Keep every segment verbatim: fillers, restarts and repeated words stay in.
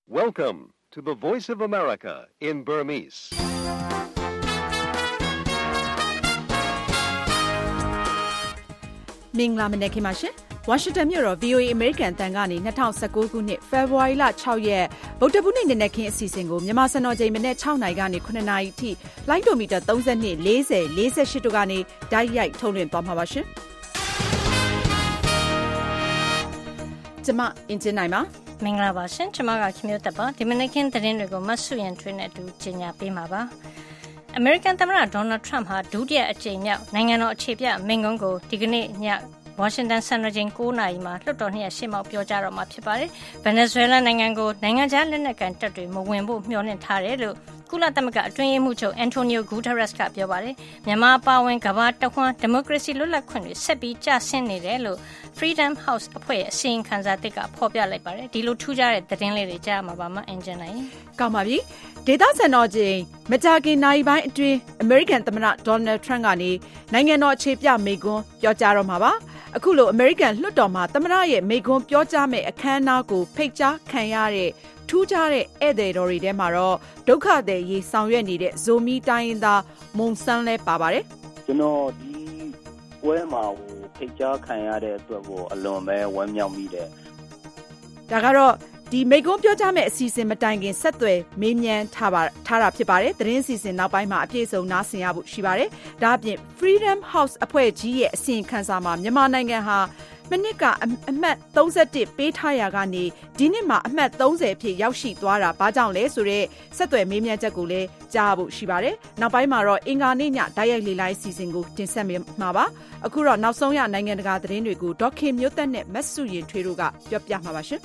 Welcome to the Voice of America in Burmese. ။မင်္ဂလာမနက်ခင်းပါရှင်။ Washington မြို့တော် V O A American အသံကနေ၂၀၁၉ခုနှစ်ဖေဖော်ဝါရီလ၆ရက်ဗုဒ္ဓဟူးနေ့နနက်ခင်းအစီအစဉ်ကိုမြန်မာစံတော်ချိန်မနက်၆နာရီကနေ၇နာရီအထိလိုင်းဒိုမီတာ၃၂ ၄၀ ၄၈တို့ကနေတိုက်ရိုက်ထုတ်လွှင့်သွားမှာပါရှင်။ကျွန်မအင်ဂျင်နိုင်ပါမင်္ဂလာပါရှင်ကျွန်မကခင်မျိုးသက်ပါဒီမနက်ခင်းသတင်းတွေကိုမဆုရင်ထွေးနဲ့အတူကြီးညာပေးမှာပါအမေရိကန်သမ္မတဒေါ်နယ်ထရန့်ဟာဒုတိယအကြိမ်မြောက်နိုင်ငံတော်အခြေပြမိန့်ခွန်းကိုဒီကနေ့ညဝါရှင်တန်စံတော်ချိန်၉နာရီမှာလွှတ်တော်နှစ်ရပ်ရှေ့မှောက်ပြောကြားတော့မှာဖြစ်ပါတယ်ဗင်နီဇွဲလားနိုင်ငံကိုနိုင်ငံခြားလက်နက်ကန်တပ်တွေမဝင်ဖို့မျှော်လင့်ထားတယ်လို့ကုလသမဂ္ဂအတွင်းရေးမှူးချုပ်အန်တိုနီယိုဂူတာရက်စ်ကပြောပါတယ်မြန်မာပါဝင်ကမ္ဘာတဝန်းဒီမိုကရေစီလွတ်လပ်ခွင့်တွေဆက်ပြီးကျဆင်းနေတယ်လို့ Freedom House အဖွဲ့ရဲ့အစီရင်ခံစာသစ်ကဖော်ပြလိုက်ပါတယ်ဒီလိုထူးခြားတဲ့သတင်းလေးတွေကြားမှာပါမအင်ဂျင်နိုင်ကောင်းပါပြီဒေသစံတော်ချိန်မကြာခင်နိုင်ပိုင်းအတွင်းအမေရိကန်သမ္မတဒေါ်နယ်ထရန့်ကနေနိုင်ငံတော်အခြေပြမိန့်ခွန်းပြောကြားတော့မှာပါအခုလိုအမေရိကန်လွှတ်တော်မှာသမ္မတရဲ့မိန့်ခွန်းပြောကြားမဲ့အခမ်းအနားကိုဖိတ်ကြားခံရတဲ့ထူးခြားတဲ့ဧည့်သည်တော်တွေထဲမှာတော့ဒုက္ခသည်ရေးဆောင်ရွက်နေတဲ့ဇိုမီတိုင်းရင်းသားမုံဆန်းလဲပါပါတယ်ကျွန်တော်ဒီပွဲမှာဟိုဖိတ်ကြားခံရတဲ့အတွက်ကိုအလွန်ပဲဝမ်းမြောက်မိတယ်ဒါကတော့ဒီမိန့်ခွန်းပြောကြားမဲ့အစီအစဉ်မတိုင်ခင်ဆက်သွယ်မေးမြန်းထားပါထားတာဖြစ်ပါတယ်သတင်းအစီအစဉ်နောက်ပိုင်းမှာအပြည့်အစုံနားဆင်ရဖို့ရှိပါတယ်ဒါအပြင် Freedom House အဖွဲ့ကြီးရဲ့အစီရင်ခံစာမှာမြန်မာနိုင်ငံဟာမနစ်ကအမှတ်၃၁ပေးထားရာကနေဒီနှစ်မှာအမှတ်၃၀အဖြစ်ရောက်ရှိသွားတာဘာကြောင့်လဲဆိုတော့ဆက်သွယ်မေးမြန်းချက်ကိုလည်းကြားဖို့ရှိပါတယ်နောက်ပိုင်းမှာတော့အင်္ဂါနေ့ညဓာတ်ရိုက်လေလိုင်းအစီအစဉ်ကိုတင်ဆက်မှာပါအခုတော့နောက်ဆုံးရနိုင်ငံတကာသတင်းတွေကိုဒေါက်ခင်မျိုးသက်နဲ့မတ်စုရင်ထွေးတို့ကပြောပြမှာပါရှင်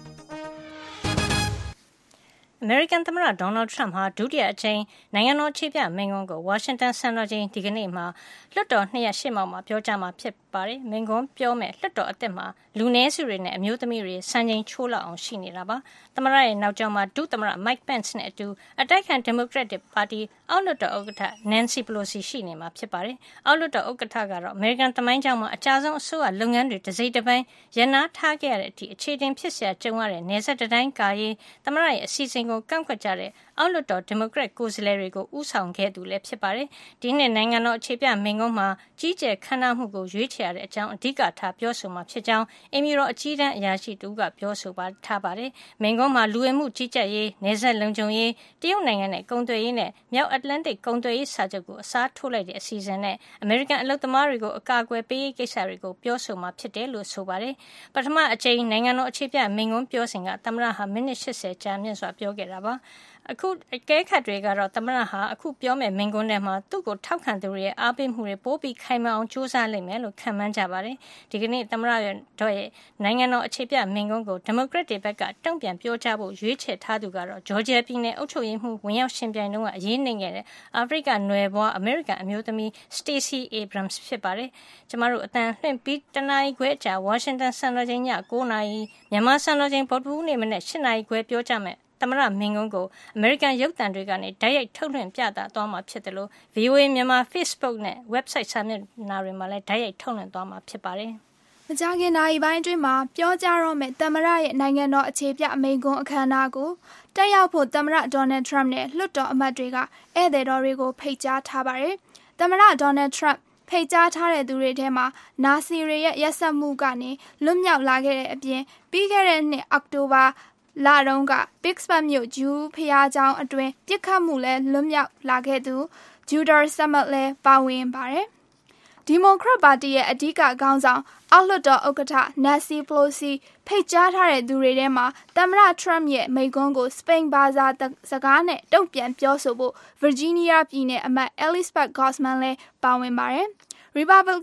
အမေရိကန်သမ္မတဒေါ်နယ်ထရန့်ဟာဒုတိယအကြိမ်နိုင်ငံတော်အခြေပြမိန့်ခွန်းကိုဝါရှင်တန်စံတော်ချိန်ဒီကနေ့မှာလွှတ်တော်နှစ်ရပ်ရှေ့မှောက်မှာပြောကြားမှာဖြစ်ပါတယ်။မိန့်ခွန်းပြောမဲ့လွှတ်တော်အသစ်မှာလူနည်းစုတွေနဲ့အမျိုးသမီးတွေစံချိန်ချိုးလောက်အောင်ရှိနေတာပါ။သမ္မတရဲ့နောက်ကျောမှာဒုသမ္မတ Mike Pence နဲ့အတူအတိုက်ခံ Democratic Party အောက်လွှတ်တော်ဥက္ကဋ္ဌ Nancy Pelosi ရှိနေမှာဖြစ်ပါတယ်။အောက်လွှတ်တော်ဥက္ကဋ္ဌကတော့အမေရိကန်သမိုင်းကြောင်းမှာအကြဆုံးအစိုးရလုပ်ငန်းတွေတစ်စိတ်တစ်ပိုင်းရန်နာထားခဲ့ရတဲ့အထိအခြေတင်ဖြစ်เสียကြုံရတဲ့နေဆက်တိုင်းကာရေးသမ္မတရဲ့အစီအစဉ်ကိုကန့်ကွက်ကြတဲ့အောက်လွှတ်တော်ဒီမိုကရက်ကိုယ်စားလှယ်တွေကိုဥဆောင်ခဲ့သူလည်းဖြစ်ပါတယ်။ဒီနှစ်နိုင်ငံတော်အခြေပြမိန့်ခွန်းမှာကြီးကျယ်ခမ်းနားမှုကိုရွေးချယ်ရတဲ့အကြောင်းအဓိကထားပြောဆိုမှာဖြစ်ကြောင်းအမီရောအကြီးတန်းအရာရှိတူကပြောဆိုပါထားပါတယ်။မိန့်ခွန်းမှာလူဝင်မှုကြီးကြပ်ရေးနေဆက်လုံခြုံရေးတရုတ်နိုင်ငံနဲ့ကုန်သွယ်ရေးနဲ့မြောက်အတ္တလန္တိတ်ကုန်သွယ်ရေးစာချုပ်ကိုအစားထိုးလိုက်တဲ့အစီအစဉ်နဲ့အမေရိကန်အလုပ်သမားတွေကိုအကာအကွယ်ပေးရေးကိစ္စတွေကိုပြောဆိုမှာဖြစ်တယ်လို့ဆိုပါတယ်။ပထမအကြိမ်နိုင်ငံတော်အခြေပြမိန့်ခွန်းပြောစဉ်ကသမ္မတဟာမိနစ်၈၀ကြာမြင့်စွာပြောခဲ့တာပါ။အခုအကဲခတ်တွေကတော့သမ္မတဟာအခုပြောမဲ့မိန့်ခွန်းထဲမှာသူ့ကိုထောက်ခံသူတွေရဲ့အားပေးမှုတွေပိုပြီးခိုင်မာအောင်ကြိုးစားလိမ့်မယ်လို့ခန့်မှန်းကြပါတယ်။ဒီကနေ့သမ္မတရဲ့တော့ရဲ့နိုင်ငံတော်အခြေပြမိန့်ခွန်းကိုဒီမိုကရက်တွေဘက်ကတုံ့ပြန်ပြောကြားဖို့ရွေးချယ်ထားသူကတော့ဂျော်ဂျီယာပြည်နယ်အုပ်ချုပ်ရေးမှူးဝင်ရောက်ရှင်ပြိုင်တုန်းကအရေးနှိမ့်ခဲ့တဲ့အာဖရိကနွယ်ဘွားအမေရိကန်အမျိုးသမီး Stacey Abrams ဖြစ်ပါတယ်။ကျမတို့အတန်လွှင့်ပြီးတနာရီခွဲအကြာဝါရှင်တန်စံတော်ချိန်ည၉နာရီမြန်မာစံတော်ချိန်ဗုဒ္ဓဟူးနေ့မနက်၈နာရီခွဲပြောကြားမယ်သမ္မတမင်းကုန်းကိုအမေရိကန်ရုပ်သံတွေကနေတိုက်ရိုက်ထုတ်လွှင့်ပြသသွားမှာဖြစ်တယ်လို့ V O A မြန်မာ Facebook နဲ့ website စာမျက်နှာတွေမှာလည်းတိုက်ရိုက်ထုတ်လွှင့်သွားမှာဖြစ်ပါတယ်။မကြာခင်နာရီပိုင်းအတွင်းမှာပြောကြားတော့မယ့်သမ္မတရဲ့နိုင်ငံတော်အခြေပြမိန့်ခွန်းအခမ်းအနားကိုတက်ရောက်ဖို့သမ္မတဒေါ်နယ်ထရန့်နဲ့လွှတ်တော်အမတ်တွေကဧည့်သည်တော်တွေကိုဖိတ်ကြားထားပါတယ်။သမ္မတဒေါ်နယ်ထရန့်ဖိတ်ကြားထားတဲ့သူတွေထဲမှာနာစီတွေရဲ့ရက်စက်မှုကနေလွတ်မြောက်လာခဲ့တဲ့အပြင်ပြီးခဲ့တဲ့နှစ်အောက်တိုဘာလာတုန်းက Pittsburgh မြို့ဂျူးဖျားကျောင်းအတွင်းပြစ်ခတ်မှုလဲလွတ်မြောက်လာခဲ့သူ Judah Summit လဲပါဝင်ပါတယ်။ဒီမိုကရက်ပါတီရဲ့အဓိကခေါင်းဆောင်အောက်လွှတ်တော်ဥက္ကဋ္ဌ Nancy Pelosi ဖိတ်ကြားထားတဲ့သူတွေထဲမှာသမ္မတ Trump ရဲ့မိန့်ခွန်းကိုစပိန်ဘာသာစကားနဲ့တုံ့ပြန်ပြောဆိုဖို့ Virginia ပြည်နယ်အမတ် Elizabeth Gosman လဲပါဝင်ပါတယ်။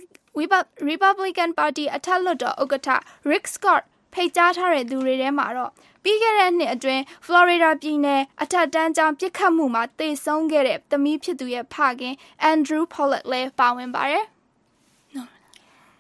Republican Party အထက်လွှတ်တော်ဥက္ကဋ္ဌ Rick Scott ဖိတ်ကြားထားတဲ့သူတွေထဲမှာတော့ပြီးခဲ့တဲ့နှစ်အတွင်း Florida ပြည်နယ်အထက်တန်းကျောင်းပြစ်ခတ်မှုမှာသေဆုံးခဲ့တဲ့သမီးဖြစ်သူရဲ့ဖခင် Andrew Pollock လည်းပါဝင်ပါတယ်။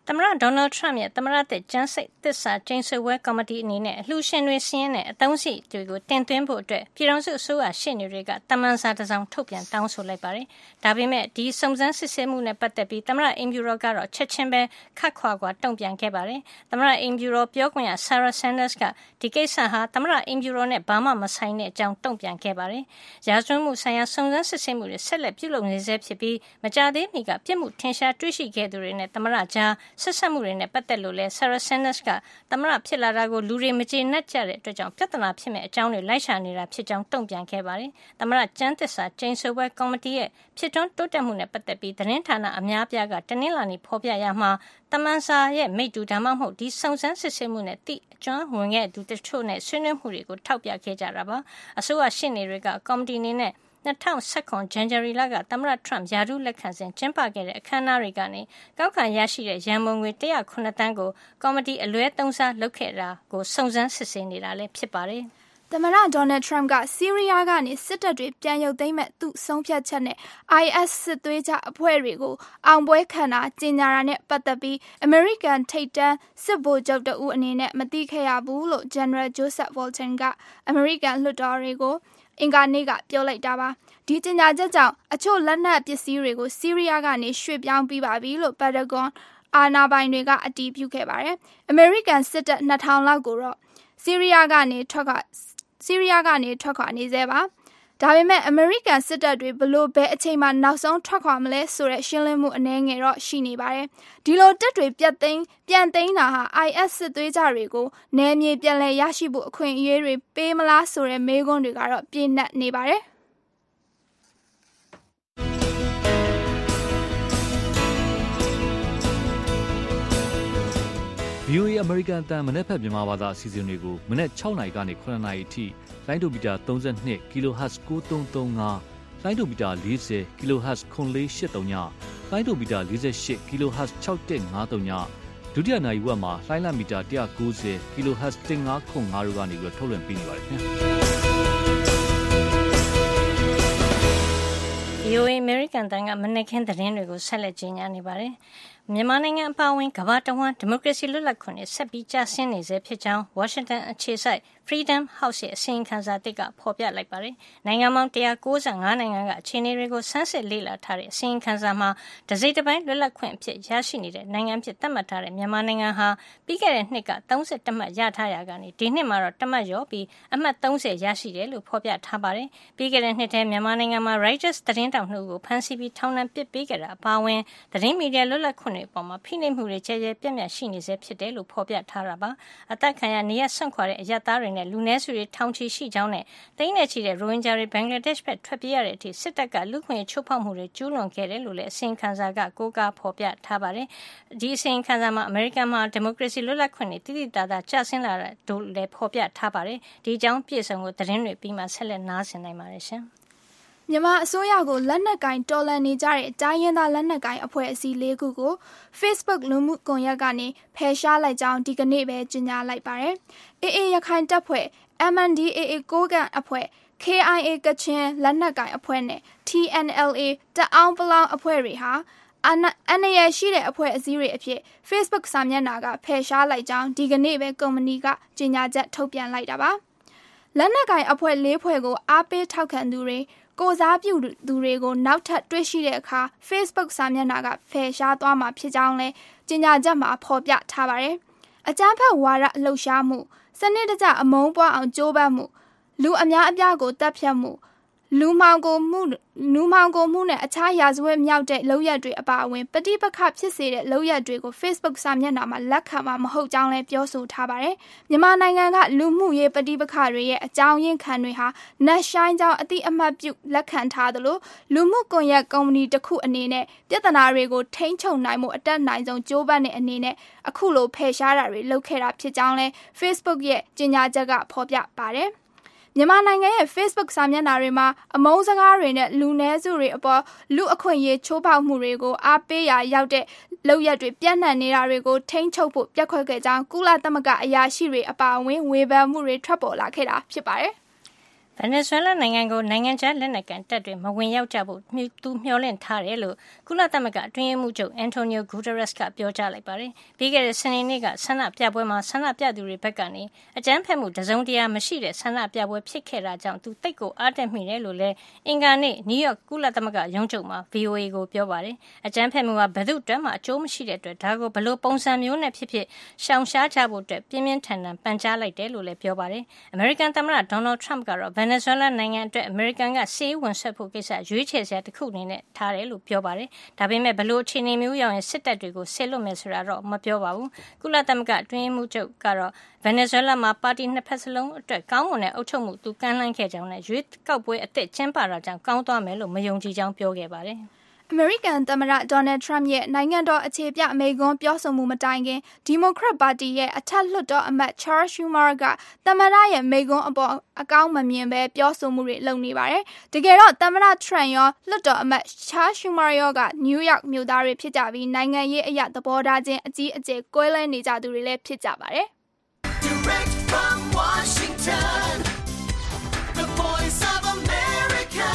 သမ္မတဒေါ်နယ်ထရမ့်ရဲ့သမ္မတတဲ့ကျန်းစိတ်သစ္စာကျိန်ဆိုပွဲကော်မတီအနေနဲ့အလှူရှင်တွေစီးရင်တဲ့အသုံးစရိတ်တွေကိုတင်သွင်းဖို့အတွက်ပြည်ထောင်စုအစိုးရရှေ့နေတွေကတမန်စာတစ်စောင်ထုတ်ပြန်တောင်းဆိုလိုက်ပါတယ်။ဒါပေမဲ့ဒီစုံစမ်းစစ်ဆေးမှုနဲ့ပတ်သက်ပြီးသမ္မတအင်ဖြူတော်ကတော့ချက်ချင်းပဲခတ်ခွာခွာတုံ့ပြန်ခဲ့ပါတယ်။သမ္မတအင်ဖြူတော်ပြောခွင့်ရ Sarah Sanders ကဒီကိစ္စဟာသမ္မတအင်ဖြူတော်နဲ့ဘာမှမဆိုင်တဲ့အကြောင်းတုံ့ပြန်ခဲ့ပါတယ်။ရာဇဝတ်မှုဆိုင်ရာစုံစမ်းစစ်ဆေးမှုတွေဆက်လက်ပြုလုပ်နေဆဲဖြစ်ပြီးမကြာသေးမီကပြစ်မှုထင်ရှားတွေ့ရှိခဲ့သူတွေနဲ့သမ္မတကြားဆက်ဆက်မှုတွေနဲ့ပတ်သက်လို့လဲ Sarah Sanders ကသမ္မတဖြစ်လာတာကိုလူတွေမကျေနပ်ကြတဲ့အတွက်ကြောင့်ပြဿနာဖြစ်မဲ့အကြောင်းတွေလိုက်ရှာနေတာဖြစ်ကြောင်းတုံ့ပြန်ခဲ့ပါတယ်။သမ္မတကျန်းသစ္စာကျိန်ဆိုပွဲကော်မတီရဲ့ဖြစ်ထွန်းတိုးတက်မှုနဲ့ပတ်သက်ပြီးသတင်းဌာနအများအပြားကတနင်္လာနေ့ဖော်ပြရမှာတမန်စာရဲ့မိတ္တူဒါမှမဟုတ်ဒီစုံစမ်းစစ်ဆေးမှုနဲ့တိအကျွမ်းဝင်ခဲ့သူတချို့နဲ့ဆွေးနွေးမှုတွေကိုထောက်ပြခဲ့ကြတာပါ။အစိုးရရှေ့နေတွေကကော်မတီအနေနဲ့၂၀၁၇ ဇန်နဝါရီလကသမ္မတထရမ့်ရာထူးလက်ခံစဉ်ကျင်းပခဲ့တဲ့အခမ်းအနားတွေကနေကောက်ခံရရှိတဲ့ရန်ပုံငွေ၁၀၇တန်းကိုကော်မတီအလွဲသုံးစားလုပ်ခဲ့တာကိုစုံစမ်းစစ်ဆေးနေတာလည်းဖြစ်ပါတယ်။သမ္မတဒေါ်နယ်ထရမ့်ကဆီးရီးယားကနေစစ်တပ်တွေပြန်ရုပ်သိမ်းမဲ့သူ့ဆုံးဖြတ်ချက်နဲ့ အိုင်အက်စ် စစ်သွေးကြအဖွဲ့တွေကိုအောင်ပွဲခံတာကြေညာတာနဲ့ပတ်သက်ပြီးအမေရိကန်ထိပ်တန်းစစ်ဗိုလ်ချုပ်တဦးအနေနဲ့မသိခဲ့ရဘူးလို့ General Joseph Bolton ကအမေရိကန်လွှတ်တော်တွေကိုအင်္ဂါနေ့ကပြောလိုက်တာပါ။ဒီကြေညာချက်ကြောင့်အချို့လက်နက်ပစ္စည်းတွေကိုဆီးရီးယားကနေရွှေ့ပြောင်းပြီးပါပြီလို့ Pentagon အာဏာပိုင်တွေကအတည်ပြုခဲ့ပါတယ်။အမေရိကန်စစ်တပ်နှစ်ထောင်လောက်ကိုတော့ဆီးရီးယားကနေထွက်ခွာဆီးရီးယားကနေထွက်ခွာနေသေးပါ။ဒါပေမဲ့အမေရိကန်စစ်တပ်တွေဘလို့ဘဲအချိန်မှနောက်ဆုံးထွက်ခွာမလဲဆိုတဲ့ရှင်းလင်းမှုအနည်းငယ်တော့ရှိနေပါတယ်။ဒီလိုတပ်တွေပြတ်သိမ်းပြန်သိမ်းတာဟာ အိုင်အက်စ် စစ်သွေးကြတွေကိုနယ်မြေပြန်လည်ရရှိဖို့အခွင့်အရေးတွေပေးမလားဆိုတဲ့မေးခွန်းတွေကတော့ပြည့်နှက်နေပါတယ်။ဗီအိုအေ American အသံမနက်ဖြန်မြန်မာဘာသာအစီအစဉ်တွေကိုမနက်၆နာရီကနေ၇နာရီအထိလိုင်းဒိုမီတာ၃၂ kilohertz ၉၃၃၅လိုင်းဒိုမီတာ၄၀ kilohertz ခွန်လေး၈၃ညလိုင်းဒိုမီတာ၄၈ kilohertz ၆၁၅၃ညဒုတိယနာရီဝက်မှာလိုင်းလမီတာ၁၉၀ kilohertz ၁၅ခွန်၅တို့ကနေပြီးထုတ်လွှင့်ပေးနေပါတယ်ခင်ဗျာဗီအိုအေ American တန်ကမနက်ခင်းသတင်းတွေကိုဆက်လက်ကြီးညာနေပါတယ်။မြန်မာနိုင်ငံအပါအဝင်ကမ္ဘာတဝန်းဒီမိုကရေစီလွတ်လပ်ခွင့်နဲ့ဆက်ပြီးကျဆင်းနေစေဖြစ်ကြောင်းဝါရှင်တန်အခြေစိုက် Freedom House ရဲ့အစီရင်ခံစာတစ်ကဖော်ပြလိုက်ပါတယ်။နိုင်ငံပေါင်း၁၉၅နိုင်ငံကအခြေအနေတွေကိုဆန်းစစ်လေ့လာထားတဲ့အစီရင်ခံစာမှာတစိမ့်တစ်ပိုင်းလွတ်လပ်ခွင့်အဖြစ်ရရှိနေတဲ့နိုင်ငံဖြစ်သတ်မှတ်ထားတဲ့မြန်မာနိုင်ငံဟာပြီးခဲ့တဲ့နှစ်က၃၁မှတ်ရထားရာကနေဒီနှစ်မှာတော့တမှတ်ရောပြီးအမှတ်၃၀ရရှိတယ်လို့ဖော်ပြထားပါတယ်။ပြီးခဲ့တဲ့နှစ်ထဲမြန်မာနိုင်ငံမှာ Reuters သတင်းတောက်နှုတ်ကိုဖမ်းဆီးပြီးထောင်ဒဏ်ပစ်ပေးခဲ့တာအပါအဝင်သတင်းမီဒီယာလွတ်လပ်ခွင့်တွေအပေါ်မှာဖိနှိပ်မှုတွေကျဲကျဲပြန့်ပြန့်ရှိနေစေဖြစ်တယ်လို့ဖော်ပြထားတာပါ။အသက်ခံရနေရဆွန့်ခွာတဲ့အရပ်သားတွေနဲ့လူနည်းစုတွေထောင်ချီရှိကြောင်းနဲ့တိမ့်နဲ့ချီတဲ့ရိုဟင်ဂျာတွေဘင်္ဂလားဒေ့ရှ်ဘက်ထွက်ပြေးရတဲ့အထိစစ်တပ်ကလူခွင့်ချိုးဖောက်မှုတွေကျူးလွန်ခဲ့တယ်လို့လည်းအစီရင်ခံစာကကိုးကားဖော်ပြထားပါတယ်။ဒီအစီရင်ခံစာမှာအမေရိကန်မှာဒီမိုကရေစီလွတ်လပ်ခွင့်တွေတိတိတသားကျဆင်းလာတဲ့တို့လည်းဖော်ပြထားပါတယ်။ဒီအကြောင်းပြည့်စုံကိုသတင်းတွေပြီးမှဆက်လက်နားဆင်နိုင်ပါတယ်ရှင်။မြန်မာအစိုးရကိုလက်နက်ကင်တော်လှန်နေကြတဲ့တိုင်းရင်းသားလက်နက်ကင်အဖွဲ့အစည်း၄ခုကို Facebook လူမှုကွန်ရက်ကနေဖယ်ရှားလိုက်ကြောင်းဒီကနေ့ပဲကြေညာလိုက်ပါတယ်။ အေအေ ရခိုင်တပ်ဖွဲ့ M N D A A ကိုးကန့်အဖွဲ့ K I A ကချင်လက်နက်ကင်အဖွဲ့နဲ့ T N L A တအောင်းပလောင်အဖွဲ့တွေဟာအန်အရရှိတဲ့အဖွဲ့အစည်းတွေအဖြစ် Facebook စာမျက်နှာကဖယ်ရှားလိုက်ကြောင်းဒီကနေ့ပဲကုမ္ပဏီကကြေညာချက်ထုတ်ပြန်လိုက်တာပါ။လက်နက်ကင်အဖွဲ့၄ဖွဲ့ကိုအားပေးထောက်ခံသူတွေကိုစားပြုသူတွေကိုနောက်ထပ်တွေ့ရှိတဲ့အခါ Facebook စာမျက်နှာကဖယ်ရှားသွားမှာဖြစ်ကြောင်းလဲကြေညာချက်မှာဖော်ပြထားပါတယ်။အကြမ်းဖက်ဝါဒလှုပ်ရှားမှုစနစ်တကျအမုန်းပွားအောင်ကြိုးပမ်းမှုလူအများအပြားကိုတပ်ဖြတ်မှုလူမှောင်ကိုမှုလူမှောင်ကိုမှုနဲ့အခြားရာဇဝတ်မြောက်တဲ့လုပ်ရက်တွေအပါအဝင်ပဋိပက္ခဖြစ်စေတဲ့လုပ်ရက်တွေကို Facebook စာမျက်နှာမှာလက်ခံမှာမဟုတ်ကြောင်းလည်းပြောဆိုထားပါတယ်။မြန်မာနိုင်ငံကလူမှုရေးပဋိပက္ခတွေရဲ့အကြောင်းရင်းခံတွေဟာနတ်ရှိုင်းကြောင်းအတိအမှတ်ပြုလက်ခံထားသလိုလူမှုကွန်ရက်ကုမ္ပဏီတစ်ခုအနေနဲ့ပြဿနာတွေကိုထိန်းချုပ်နိုင်မှုအတက်နိုင်ဆုံးကြိုးပမ်းတဲ့အနေနဲ့အခုလိုဖယ်ရှားတာတွေလုပ်ခဲ့တာဖြစ်ကြောင်းလည်း Facebook ရဲ့ကြေညာချက်ကဖော်ပြပါတယ်။မြန်မာနိုင်ငံရဲ့ Facebook စာမျက်နှာတွေမှာအမုန်းစကားတွေနဲ့လူနည်းစုတွေအပေါ်လူအခွင့်အရေးချိုးဖောက်မှုတွေကိုအားပေးရာရောက်တဲ့လုပ်ရက်တွေပြန့်နှံ့နေတာတွေကိုထိန်းချုပ်ဖို့ပြက်ခွက်ခဲ့ကြောင်းကုလသမဂ္ဂအရာရှိတွေအပါအဝင်ဝေဖန်မှုတွေထွက်ပေါ်လာခဲ့တာဖြစ်ပါတယ်။ဗင်နီဇွဲလားနိုင်ငံကိုနိုင်ငံခြားလက်နက်ကိုင်တပ်တွေမဝင်ရောက်ကြဖို့သူမျှော်လင့်ထားတယ်လို့ကုလသမဂ္ဂအတွင်းရေးမှူးချုပ်အန်တိုနီယိုဂူတရက်စ်ကပြောကြားလိုက်ပါတယ်။ပြီးခဲ့တဲ့စနေနေ့ကဆန္ဒပြပွဲမှာဆန္ဒပြသူတွေဘက်ကနေအကြမ်းဖက်မှုတစုံတရာမရှိတဲ့ဆန္ဒပြပွဲဖြစ်ခဲ့တာကြောင့်သူတိတ်ကိုအားတက်မိတယ်လို့လည်းအင်္ဂါနေ့နယူးယောက်ကုလသမဂ္ဂရုံးချုပ်မှာ ဗွီအိုအေ ကိုပြောပါတယ်။အကြမ်းဖက်မှုကဘယ်သူ့အတွက်မှအကျိုးမရှိတဲ့အတွက်ဒါကိုဘလို့ပုံစံမျိုးနဲ့ဖြစ်ဖြစ်ရှောင်ရှားကြဖို့အတွက်ပြင်းပြင်းထန်ထန်ပန်ကြားလိုက်တယ်လို့လည်းပြောပါတယ်။အမေရိကန်သမ္မတဒေါ်နယ်ထရမ့်ကတော့ဗင်နီဇွဲလားနိုင်ငံအတွက်အမေရိကန်ကစေးဝင်ဆက်ဖို့ကိစ္စရွေးချယ်စရာတစ်ခုအနေနဲ့ထားတယ်လို့ပြောပါတယ်။ဒါပေမဲ့ဘလို့အခြေအနေမျိုးရောက်ရင်စစ်တပ်တွေကိုဆစ်လွတ်မယ်ဆိုတာတော့မပြောပါဘူး။ကုလသမဂ္ဂအတွင်းရေးမှူးချုပ်ကတော့ဗင်နီဇွဲလားမှာပါတီနှစ်ဖက်စလုံးအတွက်ကောင်းမွန်တဲ့အုပ်ချုပ်မှုသူကမ်းလှမ်းခဲ့ကြောင်းနဲ့ရွေးကောက်ပွဲအသစ်ကျင်းပတာကြောင့်ကောင်းသွားမယ်လို့မယုံကြည်ကြောင်းပြောခဲ့ပါတယ်။အမေရိကန်သမ္မတဒေါ်နယ်ထရမ့်ရဲ့နိုင်ငံတော်အခြေပြအမိန့်ခွန်းပြောဆိုမှုမတိုင်ခင်ဒီမိုကရက်ပါတီရဲ့အထက်လွှတ်တော်အမတ်ချားရှူမာကသမ္မတရဲ့မိန့်ခွန်းအပေါ်အကောင်းမမြင်ပဲပြောဆိုမှုတွေလုပ်နေပါတယ်။တကယ်တော့သမ္မတထရမ့်ရောလွှတ်တော်အမတ်ချားရှူမာရောကနယူးယောက်မြို့သားတွေဖြစ်ကြပြီးနိုင်ငံရေးအရာသဘောထားချင်းအကြီးအကျယ်ကွဲလွဲနေကြသူတွေလည်းဖြစ်ကြပါတယ်။ Direct from Washington, the voice of America,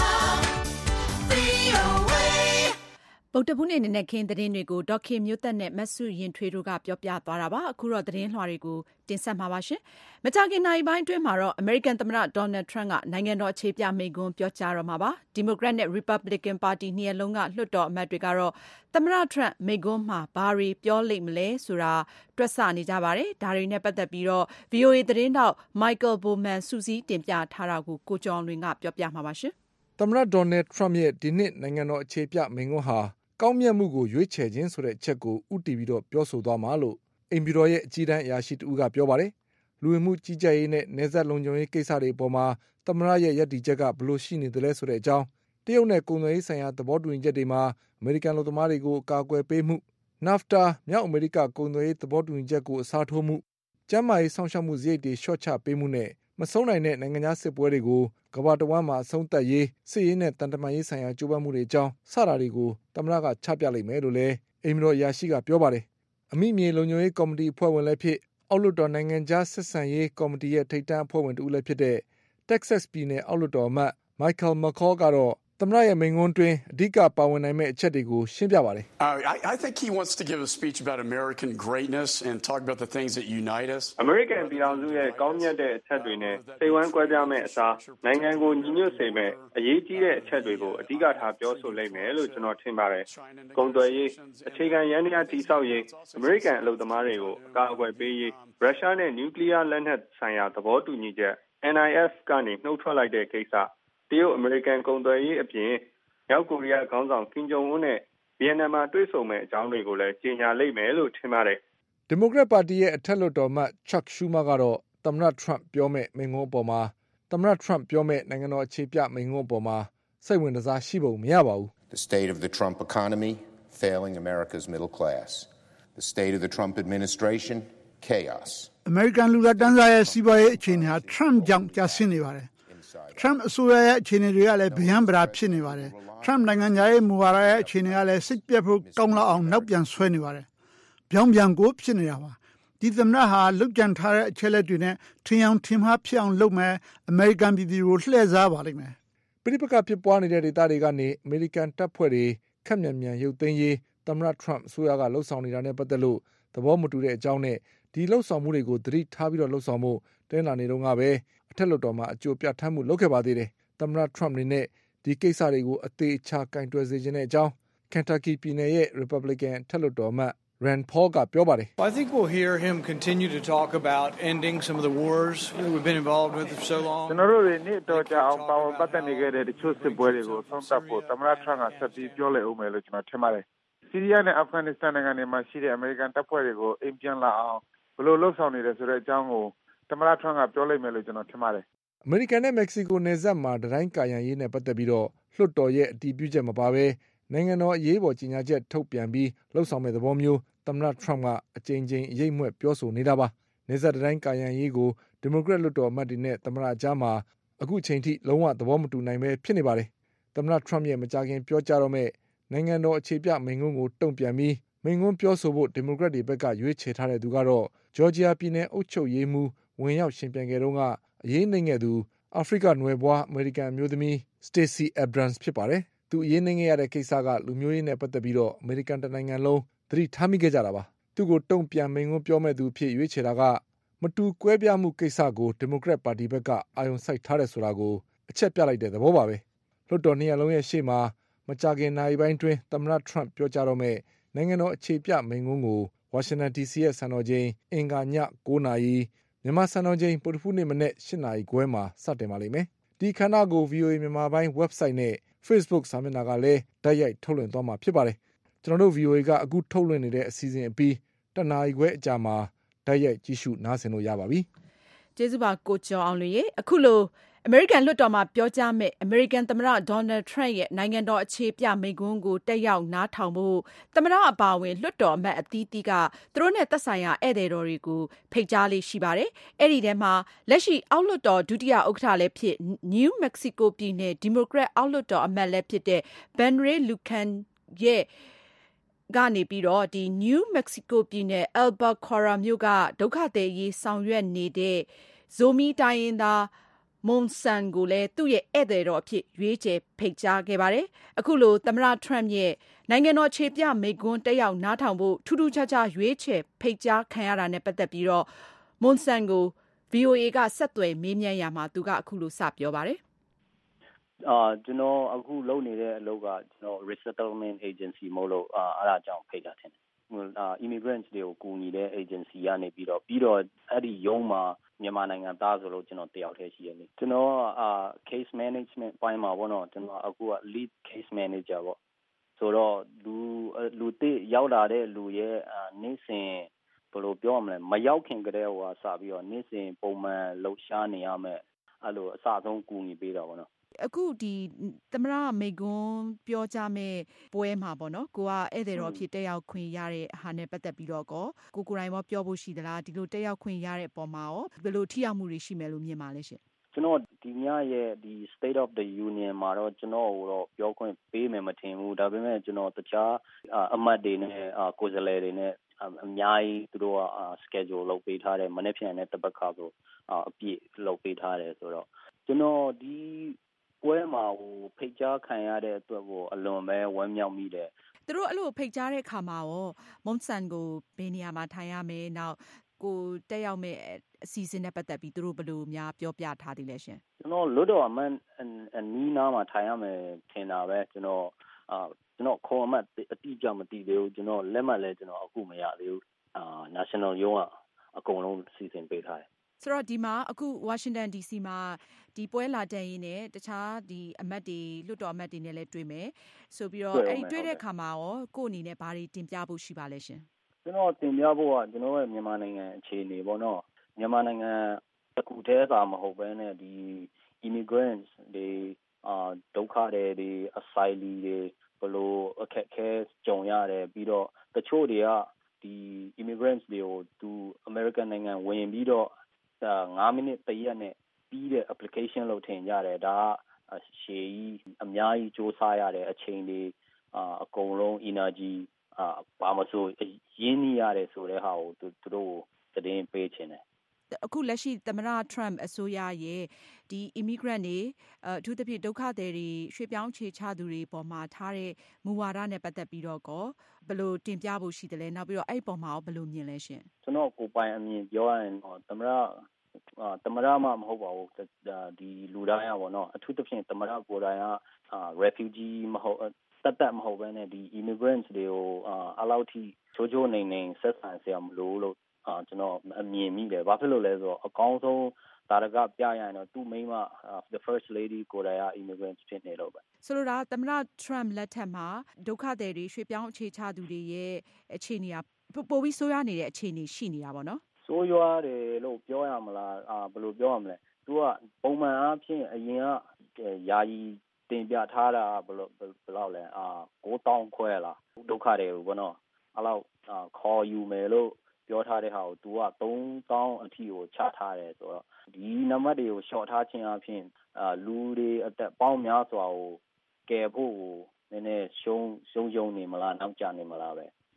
ဗုဒ္ဓဘုနေ့နဲ့ခင်းသတင်းတွေကိုဒေါက်ခင်မျိုးသက်နဲ့မဆုရင်ထွေးတို့ကပြောပြသွားတာပါအခုတော့သတင်းလွှာတွေကိုတင်ဆက်မှာပါရှင်မကြာခင်နိုင်ပိုင်းအတွင်းမှာတော့အမေရိကန်သမ္မတဒေါ်နယ်ထရမ့်ကနိုင်ငံတော်အခြေပြမိန့်ခွန်းပြောကြားတော့မှာပါဒီမိုကရက်နဲ့ရီပတ်ဘလစ်ကန်ပါတီနှစ်ရပ်လုံးကလွှတ်တော်အမတ်တွေကတော့သမ္မတထရမ့်မိန့်ခွန်းမှာဘာတွေပြောလိမ့်မလဲဆိုတာတွက်ဆနေကြပါတယ်ဒါတွေနဲ့ပတ်သက်ပြီးတော့ ဗွီအိုအေ သတင်းတောက် Michael Bowman စုစည်းတင်ပြထားတာကိုကိုကျော်လွင်ကပြောပြမှာပါရှင်သမ္မတဒေါ်နယ်ထရမ့်ရဲ့ဒီနှစ်နိုင်ငံတော်အခြေပြမိန့်ခွန်းဟာကောင်းမြတ်မှုကိုရွေးချယ်ခြင်းဆိုတဲ့အချက်ကိုဥတီပြီးတော့ပြောဆိုသွားမှာလို့အိမ်ဖြူတော်ရဲ့အကြီးတန်းအရာရှိတဦးကပြောပါတယ်လူဝင်မှုကြီးကြပ်ရေးနဲ့နယ်စပ်လုံခြုံရေးကိစ္စတွေအပေါ်မှာသမ္မတရဲ့ရည်တည်ချက်ကဘယ်လိုရှိနေသလဲဆိုတဲ့အကြောင်းတရုတ်နဲ့ကုန်သွယ်ရေးဆိုင်ရာသဘောတူညီချက်တွေမှာအမေရိကန်လူသမားတွေကိုအကာအကွယ်ပေးမှု NAFTA မြောက်အမေရိကကုန်သွယ်ရေးသဘောတူညီချက်ကိုအစားထိုးမှုကျန်းမာရေးစောင့်ရှောက်မှုစရိတ်တွေလျှော့ချပေးမှုနဲ့မဆုံးနိုင်တဲ့နိုင်ငံခြားစစ်ပွဲတွေကိုကမ္ဘာတဝန်းမှာအဆုံးသတ်ရေးစစ်ရေးနဲ့တန်တမာရေးဆိုင်ရာကြိုးပမ်းမှုတွေအကြောင်းစတာတွေကိုသမ္မတကချပြလိုက်မယ်လို့လည်းအိမ်ဖြူတော်အရာရှိကပြောပါတယ်အမိမြေလုံခြုံရေးကော်မတီအဖွဲ့ဝင်လည်းဖြစ်အောက်လွှတ်တော်နိုင်ငံခြားဆက်ဆံရေးကော်မတီရဲ့ထိပ်တန်းအဖွဲ့ဝင်တူလည်းဖြစ်တဲ့ Texas ပြည်နယ်အောက်လွှတ်တော်အမတ် Michael McCaul ကတော့သမ္မတရဲ့မိန့်ခွန်းတွင်အဓိကပါဝင်နိုင်မယ့်အချက်တွေကိုရှင်းပြပါတယ်။ I I think he wants to give a speech about American greatness and talk about the things that unite us. American ပြည်ထောင်စုရဲ့ကောင်းမြတ်တဲ့အချက်တွေနဲ့စိတ်ဝမ်းကွဲပြားမဲ့အစားနိုင်ငံကိုညီညွတ်စေမဲ့အရေးကြီးတဲ့အချက်တွေကိုအဓိကထားပြောဆိုလိမ့်မယ်လို့ကျွန်တော်ထင်ပါတယ်။ကုန်သွယ်ရေးအခြေခံရန်တရားတည်ဆောက်ရေး American အလုပ်သမားတွေကိုအကာအကွယ်ပေးရေးရုရှားနဲ့နျူကလ িয়ার လက်နက်ဆိုင်ရာသဘောတူညီချက် N I F ကနေနှုတ်ထွက်လိုက်တဲ့ကိစ္စတရုတ်အမေရိကန်ကုန်သွယ်ရေးအပြင်မြောက်ကိုရီးယားခေါင်းဆောင်ကင်ဂျုံအွန်းနဲ့ဗီယက်နမ်မှာတွေ့ဆုံမဲ့အကြောင်းတွေကိုလည်းကြေညာလိမ့်မယ်လို့ထင်ပါတယ်။ဒီမိုကရက်ပါတီရဲ့အထက်လွှတ်တော်မှ Chuck Schumer ကတော့သမ္မတထရမ့်ပြောမဲ့မိန့်ခွန်းအပေါ်မှာသမ္မတထရမ့်ပြောမဲ့နိုင်ငံတော်အခြေပြမိန့်ခွန်းအပေါ်မှာစိတ်ဝင်စားရှိပုံမရပါဘူး။ The state of the Trump economy failing America's middle class. The state of the Trump administration chaos. American လူသားတန်းစားရဲ့စီးပွားရေးအခြေအနေဟာ Trump ကြောင့်ကျဆင်းနေပါတယ်Trump အစိုးရရဲ့အခြေအနေတွေကလည်းဗျမ်းပရာဖြစ်နေပါတယ်။ Trump နိုင်ငံသားရဲ့မူဝါဒရဲ့အခြေအနေကလည်းစိတ်ပြတ်ဖို့ကောင်းလောက်အောင်နောက်ပြန်ဆွဲနေပါတယ်။ပြောင်းပြန်ကိုဖြစ်နေတာပါ။ဒီသမ္မတဟာလုတ်ကြံထားတဲ့အချက်လက်တွေနဲ့ထင်အောင်ထင်မှားဖြစ်အောင်လုပ်မယ်အမေရိကန်ပြည်သူကိုလှည့်စားပါလိမ့်မယ်။ပြည်ပကဖြစ်ပွားနေတဲ့ဒေသတွေကနေအမေရိကန်တပ်ဖွဲ့တွေခက်မြန်မြန်ရုပ်သိမ်းရေးသမ္မတ Trump အစိုးရကလှုံ့ဆော်နေတာနဲ့ပတ်သက်လို့သဘောမတူတဲ့အကြောင်းနဲ့ဒီလှုံ့ဆော်မှုတွေကိုသတိထားပြီးတော့လှုံ့ဆော်မှုတင်းလာနေတော့ကပဲအထက်လွှတ်တော်မှာအကျိုးပြထမ်းမှုလုပ်ခဲ့ပါသေးတယ်။သမ္မတ Trump အနေနဲ့ဒီကိစ္စတွေကိုအသေးအချာကင်တွယ်စေခြင်းတဲ့အကြောင်း Kentucky ပြည်နယ်ရဲ့ Republican ထက်လွှတ်တော်အမတ် Rand Paul ကပြောပါတယ်။ I think we'll hear him continue to talk about ending some of the wars that we've been involved with for so long. ကျွန်တော်တို့တွေနေ့တော်ကြာအောင်ပါဝင်ပတ်သက်နေခဲ့တဲ့တချို့စစ်ပွဲတွေကိုဆုံးသတ်ဖို့သမ္မတ Trump ကဆက်ပြီးပြောလိုက်ဦးမယ်လို့ကျွန်တော်ထင်ပါတယ်။ဆီးရီးယားနဲ့အာဖဂန်နစ္စတန်နိုင်ငံတွေမှာရှိတဲ့အမေရိကန်တပ်ဖွဲ့တွေကိုအိမ်ပြန်လာအောင်ဘယ်လိုလှုပ်ဆောင်နေတယ်ဆိုတဲ့အကြောင်းကိုသမ္မတ Trump ကပြောလိုက်မယ်လို့ကျွန်တော်ထင်ပါတယ်အမေရိကန်နဲ့မက္ကဆီကိုနယ်စပ်မှာတတိုင်းကာရန်ရေးနဲ့ပတ်သက်ပြီးတော့လွှတ်တော်ရဲ့အတည်ပြုချက်မပါဘဲနိုင်ငံတော်အရေးပေါ်ကြီးညာချက်ထုတ်ပြန်ပြီးလှုပ်ဆောင်မဲ့သဘောမျိုးသမ္မတ Trump ကအကြိမ်ကြိမ်အရေးမွက်ပြောဆိုနေတာပါနယ်စပ်တတိုင်းကာရန်ရေးကိုဒီမိုကရက်လွှတ်တော်အမတ်တွေနဲ့သမ္မတအကြားမှာအခုချိန်ထိလုံးဝသဘောမတူနိုင်ပဲဖြစ်နေပါတယ်သမ္မတ Trump ရဲ့မကြာခင်ပြောကြားတော့မဲ့နိုင်ငံတော်အခြေပြမိန့်ခွန်းကိုတုံ့ပြန်ပြီးမိန့်ခွန်းပြောဆိုဖို့ဒီမိုကရက်တွေဘက်ကရွေးချယ်ထားတဲ့သူကတော့ဂျော်ဂျီယာပြည်နယ်အုပ်ချုပ်ရေးမှူးဝင်ရောက်ရှင်ပြိုင်ခဲ့တော့ကအရေးနှိမ့်ခဲ့သူအာဖရိကနွယ်ဘွားအမေရိကန်အမျိုးသမီး Stacey Abrams ဖြစ်ပါတယ်။သူအရေးနှိမ့်ခဲ့ရတဲ့ကိစ္စကလူမျိုးရေးနဲ့ပတ်သက်ပြီးတော့အမေရိကန်တနိုင်ငံလုံးသတိထားမိခဲ့ကြတာပါ။သူ့ကိုတုံ့ပြန်မိန့်ခွန်းပြောမဲ့သူအဖြစ်ရွေးချယ်တာကမတူကွဲပြားမှုကိစ္စကိုဒီမိုကရက်ပါတီဘက်ကအာရုံစိုက်ထားတယ်ဆိုတာကိုအချက်ပြလိုက်တဲ့သဘောပါပဲ။လွှတ်တော်နှစ်ရပ်လုံးရဲ့ရှေ့မှာမကြာခင်နာရီပိုင်းတွင်သမ္မတထရန့်ပြောကြားတော့မဲ့နိုင်ငံတော်အခြေပြမိန့်ခွန်းကိုဝါရှင်တန်ဒီစီရဲ့စံတော်ချိန်အင်္ဂါည၉နာရီမြန်မာစံတော်ချိန်ဗုဒ္ဓဟူးနေ့မနက်၈နာရီခွဲမှာစတင်ပါလိမ့်မယ်။ဒီခန္ဓာကို ဗွီအိုအေ မြန်မာပိုင်း website နဲ့ Facebook စာမျက်နှာကလည်းတိုက်ရိုက်ထုတ်လွှင့်သွားမှာဖြစ်ပါတယ်။ကျွန်တော်တို့ ဗွီအိုအေ ကအခုထုတ်လွှင့်နေတဲ့အစီအစဉ်အပြီးတနာရီခွဲအကြာမှာတိုက်ရိုက်ကြည့်ရှုနားဆင်လို့ရပါပြီ။ကျေးဇူးပါကိုကျော်အောင်လွင်ရေ။အခုလိုအမေရိကန်လွှတ်တော်မှာပြောကြားမဲ့အမေရိကန်သမ္မတဒေါ်နယ်ထရန့်ရဲ့နိုင်ငံတော်အခြေပြမိန့်ခွန်းကိုတက်ရောက်နားထောင်ဖို့သမ္မတအပါအဝင်လွှတ်တော်အမတ်အသီးသီးကသူတို့နဲ့သက်ဆိုင်ရာဧည့်သည်တော်တွေကိုဖိတ်ကြားလေးရှိပါတယ်။အဲ့ဒီထဲမှာလက်ရှိအောက်လွှတ်တော်ဒုတိယဥက္ကဋ္ဌလည်းဖြစ်နယူးမက္ကဆီကိုပြည်နယ်ဒီမိုကရက်အောက်လွှတ်တော်အမတ်လည်းဖြစ်တဲ့ Ben Ray Lujan ရဲ့ကနေပြီးတော့ဒီ New Mexico ပြည်နယ် Albuquerque မြို့ကဒုက္ခသည်ရေးဆောင်ရွက်နေတဲ့ဇိုမီတိုင်းရင်းသားမွန်ဆန်ကိုလည်းသူ့ရဲ့ဧည့်သည်တော်အဖြစ်ရွေးချယ်ဖိတ်ကြားခဲ့ပါတယ်။အခုလိုသမ္မတထရန့်ရဲ့နိုင်ငံတော်ခြေပြမိန့်ခွန်းတက်ရောက်နားထောင်ဖို့ထူးထူးခြားခြားရွေးချယ်ဖိတ်ကြားခံရတာနဲ့ပတ်သက်ပြီးတော့မွန်ဆန်ကို ဗွီအိုအေ ကဆက်သွယ်မေးမြန်းရမှာသူကအခုလိုစပြောပါတယ်။အာကျွန်တော်အခုလုပ်နေတဲ့အလုပ်ကကျွန်တော် resettlement agency မို့လို့အာအဲ့ဒါကြောင့်ဖိတ်တာတင်တယ်။အာ immigrants တွေကိုကူညီတဲ့ agency ကနေပြီးတော့ပြီးတော့အဲ့ဒီရုံးမှာမြန်မာနိုင်ငံသားဆိုလို့ကျွန်တော်တယောက်တည်းရှိရနေကျွန်တော်အာ case management ပိုင်းမှာပေါ့နော်ကျွန်တော်အခုက lead case manager ပေါ့ဆိုတော့လူလူတိရောက်လာတဲ့လူရဲ့နေ့စဉ်ဘယ်လိုပြောရမလဲမရောက်ခင်ကတည်းကစပြီးတော့နေ့စဉ်ပုံမှန်လှုပ်ရှားနေရမယ်အဲ့လိုအစဆုံးကူညီပေးတာပေါ့နော်အခုဒီသမ္မတမိန့်ခွန်းပြောကြားမဲ့ပွဲမှာပေါ့နော်ကိုကဧည့်သည်တော်ဖြစ်တက်ရောက်ခွင့်ရတဲ့ဟာနဲ့ပတ်သက်ပြီးတော့ကိုကိုကိုယ်တိုင်ရောပြောဖို့ရှိသလားဒီလိုတက်ရောက်ခွင့်ရတဲ့အပေါ်မှာရောဘယ်လိုထိရောက်မှုတွေရှိမယ်လို့မြင်ပါလဲရှင်ကျွန်တော်ဒီညရဲ့ဒီ State of the Union မှာတော့ကျွန်တော်တော့ပြောခွင့်ပေးမယ်မထင်ဘူးဒါပေမဲ့ကျွန်တော်တခြားအမတ်တွေနဲ့ကိုယ်စားလှယ်တွေနဲ့အများကြီးသူတို့က schedule လုပ်ပေးထားတယ်မနေ့ပြန်နဲ့တပတ်ခါဆိုအပြည့်လုပ်ပေးထားတယ်ဆိုတော့ကျွန်တော်ဒီပွဲမှာဟိုဖိတ်ကြားခံရတဲ့အတွက်ကိုအလွန်ပဲဝမ်းမြောက်မိတယ်သူတို့အဲ့လိုဖိတ်ကြားတဲ့အခါမှာရောမွန်ဆန်ကိုဘယ်နေရာမှာထိုင်ရမယ်နောက်ကိုတက်ရောက်မဲ့အစီအစဉ်နဲ့ပတ်သက်ပြီးသူတို့ဘယ်လိုများပြောပြထားသေးလဲရှင်ကျွန်တော်လွတ်တော်အမှန်အနီးနားမှာထိုင်ရမယ်ထင်တာပဲကျွန်တော်အာကျွန်တော်ခေါ်မှအတိအကျမသိသေးဘူးကျွန်တော်လက်မှတ်လဲကျွန်တော်အခုမရသေးဘူးအာ National ရုံးကအကုန်လုံးစီစဉ်ပေးထားတယ်ဆိုတော့ဒီမှာအခုဝါရှင်တန် ဒီ စီ မှာဒီပွဲလာတက်ရင်းနဲ့တခြားဒီအမတ်တွေလွှတ်တော်အမတ်တွေနဲ့လည်းတွေ့မယ်ဆိုပြီးတော့အဲ့ဒီတွေ့တဲ့အခါမှာရောကိုယ့်အနေနဲ့ဘာတွေတင်ပြဖို့ရှိပါလဲရှင်ကျွန်တော်တင်ပြဖို့ကကျွန်တော်ရဲ့မြန်မာနိုင်ငံအခြေအနေပေါ့နော်မြန်မာနိုင်ငံတစ်ခုတည်းသာမဟုတ်ဘဲနဲ့ဒီ immigrants တွေအာဒုက္ခတွေတွေ asylum တွေဘလို့အခက်ခဲကြုံရတယ်ပြီးတော့တချို့တွေကဒီ immigrants တွေကိုသူ American နိုင်ငံဝင်ပြီးတော့ငါးမိနစ်တရက်နဲ့ပြီးတဲ့ application လုပ်ထင်ကြတယ်ဒါကရှေ့ကြီးအများကြီးစူးစမ်းရတဲ့အချိန်တွေအာအကုန်လုံး energy အာဘာမဆိုရင်းနှီးရတယ်ဆိုတဲ့ဟာကိုသူတို့သတင်းပေးချင်တယ်အခုလက်ရှိသမ္မတထရန့်အစိုးရရဲ့ဒီ immigrant တွေအထူးသဖြင့်ဒုက္ခသည်တွေရွှေ့ပြောင်းခြေချသူတွေပေါ်မှာထားတဲ့မူဝါဒနဲ့ပတ်သက်ပြီးတော့ကောဘယ်လိုတင်ပြဖို့ရှိတယ်လဲနောက်ပြီးတော့အဲ့ပေါ်မှာရောဘယ်လိုမြင်လဲရှင်ကျွန်တော်ကိုပိုင်အမြင်ပြောရရင်တော့သမ္မတသမ္မတမှမဟုတ်ပါဘူးဒီလူတိုင်းอ่ะပေါ့နော်အထူးသဖြင့်သမ္မတကိုယ်တိုင်က refugee မဟုတ်တတ်တတ်မဟုတ်ဘဲနဲ့ဒီ immigrants တွေကိုအလောက်ထိချိုးချိုးနေနေဆက်ဆံဆရာမလို့လို့အာကျွန်တော်အမြင်မိတယ်ဘာဖြစ်လို့လဲဆိုတော့အကောင်းဆုံးတာရကပြရရင်တော့သူ့မိန်းမ the first lady ကိုယ်တိုင်က immigrant ဖြစ်နေလို့ပဲဆိုလိုတာသမ္မတထရန့်လက်ထက်မှာဒုက္ခသည်တွေရွှေ့ပြောင်းအခြေချသူတွေရဲ့အခြေအနေကပိုပြီးဆိုးရွားနေတဲ့အခြေအနေရှိနေတာပေါ့နော်ဆိုးရွားတယ်လို့ပြောရမလားအာဘယ်လိုပြောရမလဲသူကပုံမှန်အားဖြင့်အရင်ကယာယီတင်ပြထားတာဘယ်လိုဘယ်လောက်လဲအာကိုးသောင်းခွဲလားဒုက္ခတွေကိုပေါ့နော်အဲ့လောက်ခေါ်ယူမယ်လို့ပြောထားတဲ့ဟာကို तू ကသုံးသောင်းအထိကိုချထားတယ်ဆိုတော့ဒီနံပါတ်တွေကို short ထားခြင်းအပြင်အာလူတွေအသက်ပေါင်းများစွာကိုကယ်ဖို့ကိုနည်းနည်းရှုံးရှုံးရှုံးနေမလားနောက်ကျနေမလားပဲ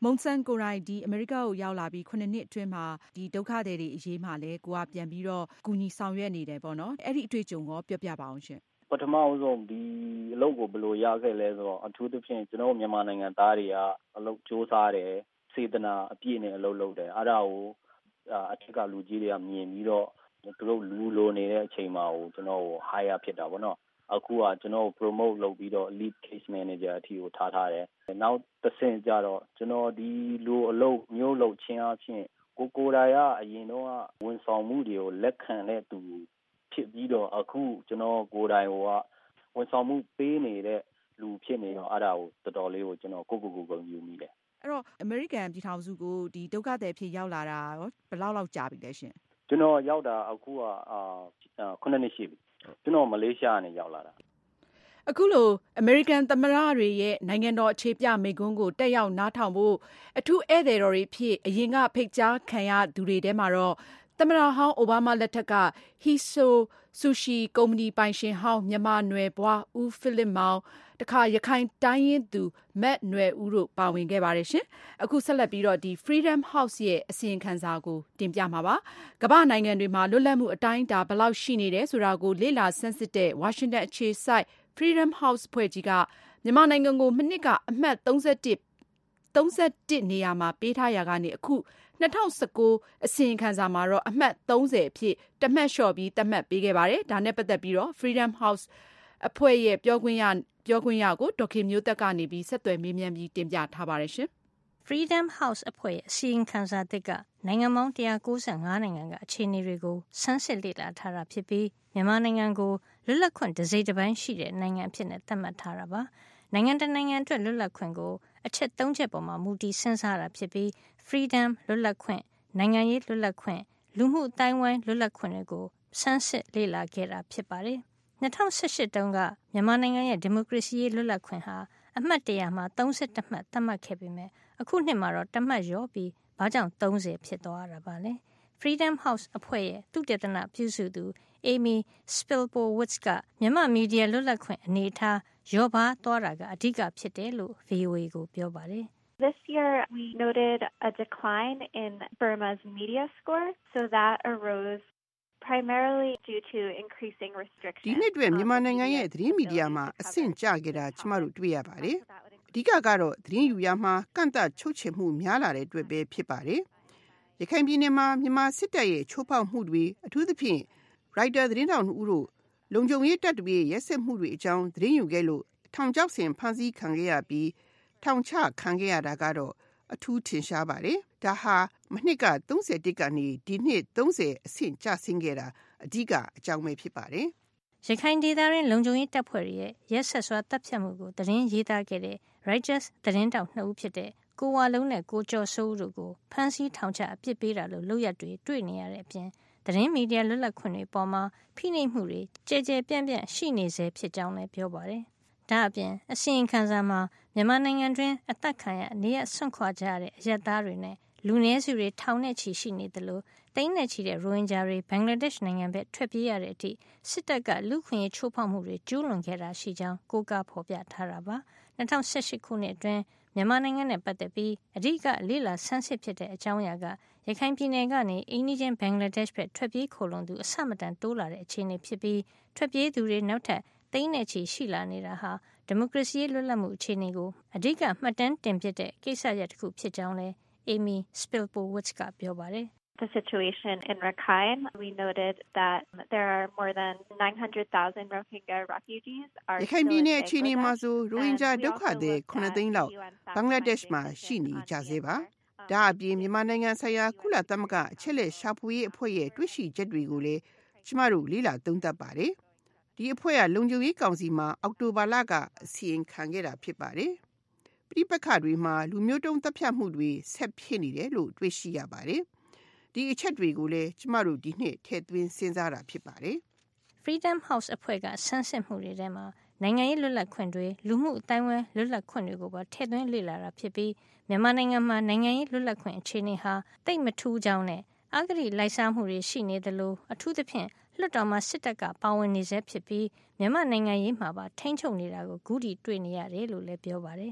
မုံဆန်ကိုရိုင်ဒီအမေရိကကိုရောက်လာပြီးခုနှစ်နှစ်အတွင်းမှာဒီဒုက္ခသည်တွေအရေးမှာလည်းကိုကပြန်ပြီးတော့ကူညီဆောင်ရွက်နေတယ်ပေါ့နော်အဲ့ဒီအတွေ့အကြုံကိုပြောပြပါအောင်ရှင်ပထမအဆုံးဒီအလုပ်ကိုဘယ်လိုရခဲ့လဲဆိုတော့အထူးသဖြင့်ကျွန်တော်မြန်မာနိုင်ငံသားတွေကအလုပ်စ조사တယ်စေတနာအပြည့်နဲ့အလုပ်လုပ်တယ်အဲ့ဒါကိုအထက်ကလူကြီးတွေကမြင်ပြီးတော့သူတို့လူလိုနေတဲ့အချိန်မှာကိုကျွန်တော်ကို hire ဖြစ်တာပေါ့နော်အခုကကျွန်တော် promote လုပ်ပြီးတော့ lead case manager အထိကိုထားထားတယ်နောက်တစ်ဆင့်ကျတော့ကျွန်တော်ဒီလူအလုပ်မျိုးလုပ်ချင်းအချင်းကိုကိုတိုင်ကအရင်တော့ဝန်ဆောင်မှုတွေကိုလက်ခံတဲ့သူဖြစ်ပြီးတော့အခုကျွန်တော်ကိုတိုင်ကဝန်ဆောင်မှုပေးနေတဲ့လူဖြစ်နေတော့အဲ့ဒါကိုတော်တော်လေးကိုကျွန်တော်ကိုကိုကိုကိုယူမိတယ်အဲ့တော့ American ပြည်ထောင်စုကိုဒီဒုက္ခသည်ဖြစ်ရောက်လာတာရောဘယ်လောက်လောက်ကြာပြီလဲရှင်ကျွန်တော်ရောက်တာအခုကအာခုနှစ်နှစ်ရှိပြီကျွန်တော်မလေးရှားကနေရောက်လာတာအခုလို American သမ္မတတွေရဲ့နိုင်ငံတော်အခြေပြမိန့်ခွန်းကိုတက်ရောက်နားထောင်ဖို့အထူးဧည့်သည်တော်တွေဖြစ်အရင်ကဖိတ်ကြားခံရသူတွေထဲမှာတော့သမ္မတဟောင်းအိုဘားမားလက်ထက်က Hiso Sushi ကုမ္ပဏီပိုင်ရှင်ဟောင်းမြန်မာနွယ်ဘွားဦးဖိလစ်မောင်တခါရခိုင်တိုင်းရင်းသူမတ်နွယ်ဦးတို့ပါဝင်ခဲ့ပါတယ်ရှင်အခုဆက်လက်ပြီးတော့ဒီ Freedom House ရဲ့အစီရင်ခံစာကိုတင်ပြမှာပါကမ္ဘာနိုင်ငံတွေမှာလွတ်လပ်မှုအတိုင်းအတာဘယ်လောက်ရှိနေတယ်ဆိုတာကိုလေ့လာဆန်းစစ်တဲ့ Washington အခြေစိုက် Freedom House ဖွဲ့ကြီးကမြန်မာနိုင်ငံကိုမနှစ်ကအမှတ်三十一 三十一နေရာမှာပေးထားရာကနေအခု၂၀၁၉အစီရင်ခံစာမှာတော့အမှတ်三十အဖြစ်တမှတ်လျှော့ပြီးသတ်မှတ်ပေးခဲ့ပါတယ်ဒါနဲ့ပတ်သက်ပြီးတော့ Freedom House အဖွဲ့ရဲ့ပြောခွင့်ရပြောခွင့်ရကိုဒေါက်ခင်မျိုးသက်ကနေပြီးဆက်သွယ်မေးမြန်းပြီးတင်ပြထားပါတယ်ရှင် Freedom House အဖွဲ့ရဲ့အစီရင်ခံစာသစ်ကနိုင်ငံပေါင်းone hundred ninety-fiveနိုင်ငံကအခြေအနေတွေကိုဆန်းစစ်လေ့လာထားတာဖြစ်ပြီးမြန်မာနိုင်ငံကိုလွတ်လပ်ခွင့်တစ်စိတ်တစ်ပိုင်းရှိတဲ့နိုင်ငံအဖြစ်နဲ့သတ်မှတ်ထားတာပါနိုင်ငံတကာနိုင်ငံအတွက်လွတ်လပ်ခွင့်ကိုအချက်သုံးချက်ပေါ်မှာမူတည်စဉ်းစားတာဖြစ်ပြီး freedom လွတ်လပ်ခွင့်နိုင်ငံရေးလွတ်လပ်ခွင့်လူမှုအတိုင်းအဝိုင်းလွတ်လပ်ခွင့်တွေကိုဆန်းစစ်လေ့လာခဲ့တာဖြစ်ပါတယ်၂၀၁၈တုန်းကမြန်မာနိုင်ငံရဲ့ဒီမိုကရေစီရေးလွတ်လပ်ခွင့်ဟာအမှတ်one hundredမှာthirty-oneမှတ်သတ်မှတ်ခဲ့ပေမဲ့အခုနှစ်မှာတော့တစ်မှတ်လျော့ပြီးဘာကြောင့်thirtyဖြစ်သွားတာပါလဲ Freedom House အဖွဲ့ရဲ့သုတေသနပြုစုသူ Amy Spilpowicz ကမြန်မာမီဒီယာလွတ်လပ်ခွင့်အနေအထားလျော့ပါးသွားတာကအဓိကဖြစ်တယ်လို့ V O A ကိုပြောပါတယ် This year, we noted a decline in Burma's media score, so that arose primarily due to increasing restrictions. ဒီနှစ်အတွက်မြန်မာနိုင်ငံရဲ့သတင်းမီဒီယာမှာအဆင့်ကျခဲ့တာကျမတို့တွေ့ရပါတယ်။အဓိကကတော့သတင်းယူရမှာကန့်သတ်ချုပ်ချယ်မှုများလာတဲ့အတွက်ပဲဖြစ်ပါတယ်။ရခိုင်ပြည်နယ်မှာမြန်မာစစ်တပ်ရဲ့ချိုးဖောက်မှုတွေအထူးသဖြင့် Writer သတင်းတောင်ဦးတို့လုံခြုံရေးတပ်တွေရဲ့ရက်စက်မှုတွေအကြောင်းသတင်းယူခဲ့လို့ထောင်ချောက်ဆင်ဖမ်းဆီးခံခဲ့ရပြီးထောင်ချခံခဲ့ရတာကတော့အထူးထင်ရှားပါတယ်။ဒါဟာမနှစ်ကthirty-oneကနေဒီနှစ်thirtyအဆင့်ကျဆင်းခဲ့တာအဓိကအကြောင်းပဲဖြစ်ပါတယ်။ရခိုင်ဒေသရင်းလုံခြုံရေးတပ်ဖွဲ့ရဲ့ရက်ဆက်စွာတပ်ဖြတ်မှုကိုသတင်းရေးသားခဲ့တဲ့ Reuters သတင်းတောက်နှစ်ဦးဖြစ်တဲ့ကိုဝါလုံးနဲ့ကိုကျော်စိုးဦးတို့ကိုဖမ်းဆီးထောင်ချအပြစ်ပေးတာလို့လုပ်ရတွေတွေ့နေရတဲ့အပြင်သတင်းမီဒီယာလွတ်လပ်ခွင့်တွေပေါ်မှာဖိနှိပ်မှုတွေကြဲကြဲပြန့်ပြန့်ရှိနေစေဖြစ်ကြောင်းလည်းပြောပါတယ်။ဒါအပြင်အစီရင်ခံစာမှာမြန်မာနိုင်ငံတွင်အသက်ခံရနေရဆွန့်ခွာကြရတဲ့အရက်သားတွေနဲ့လူနည်းစုတွေထောင်နဲ့ချီရှိနေတယ်လို့တိမ့်နဲ့ချီတဲ့ရိုဟင်ဂျာတွေဘင်္ဂလားဒေ့ရှ်နိုင်ငံဘက်ထွက်ပြေးရတဲ့အထိစစ်တပ်ကလူခွင့်ရေးချိုးဖောက်မှုတွေကျူးလွန်ခဲ့တာရှိကြောင်းကိုးကားဖော်ပြထားတာပါ၂၀၁၈ခုနှစ်အတွင်းမြန်မာနိုင်ငံနဲ့ပတ်သက်ပြီးအဓိကလေးလာဆန်းစစ်ဖြစ်တဲ့အကြောင်းအရာကရခိုင်ပြည်နယ်ကနေအိန္ဒိယဘင်္ဂလားဒေ့ရှ်ဘက်ထွက်ပြေးခိုလုံသူအဆမတန်တိုးလာတဲ့အခြေအနေဖြစ်ပြီးထွက်ပြေးသူတွေနောက်ထပ်တိမ့်နဲ့ချီရှိလာနေတာဟာဒီမိုကရေစီလွတ်လပ်မှုအခြေအနေကိုအဓိကမှတ်တမ်းတင်ပြတဲ့ကိစ္စရပ်တစ်ခုဖြစ်ကြောင်းလဲ Amy Spilpowicz ကပြောပါတယ် The situation in Rakhine, we noted that there are more than nine hundred thousand Rohingya refugees are ရခိုင်ပြည်နယ်အခြေအနေမှာဆိုရိုဟင်ဂျာဒုက္ခသည်nineသိန်းလောက်ဘင်္ဂလားဒေ့ရှ်မှာရှိနေကြသေးပါဒါအပြင်မြန်မာနိုင်ငံဆိုင်ရာကုလသမဂ္ဂအချက်လက်ရှာဖွေရေးအဖွဲ့ရဲ့တွေ့ရှိချက်တွေကိုလည်းကျမတို့လေ့လာသုံးသပ်ပါတယ်ဒီအဖွဲ့ကလုံခြုံရေးကောင်စီမှာအောက်တိုဘာလကအစီရင်ခံခဲ့တာဖြစ်ပါတယ်ပြိပခတွေမှာလူမျိုးတုံးတပ်ဖြတ်မှုတွေဆက်ဖြစ်နေတယ်လို့တွေ့ရှိရပါတယ်ဒီအချက်တွေကိုလည်းကျမတို့ဒီနှစ်ထည့်သွင်းစဉ်းစားတာဖြစ်ပါတယ် Freedom House အဖွဲ့ကဆန်းစစ်မှုတွေထဲမှာနိုင်ငံရေးလွတ်လပ်ခွင့်တွေလူမှုအတိုင်းအဝိုင်းလွတ်လပ်ခွင့်တွေကိုပါထည့်သွင်းလေ့လာတာဖြစ်ပြီးမြန်မာနိုင်ငံမှာနိုင်ငံရေးလွတ်လပ်ခွင့်အခြေအနေဟာတိတ်မထူးကြောင်းနဲ့အဂတိလိုက်စားမှုတွေရှိနေသလိုအထူးသဖြင့်လွှတ်တော်မှာစစ်တပ်ကပါဝင်နေဆဲဖြစ်ပြီးမြန်မာနိုင်ငံရေးမှာပါထိန်းချုပ်နေတာကိုဂုဏ်တွေ့နေရတယ်လို့လည်းပြောပါတယ်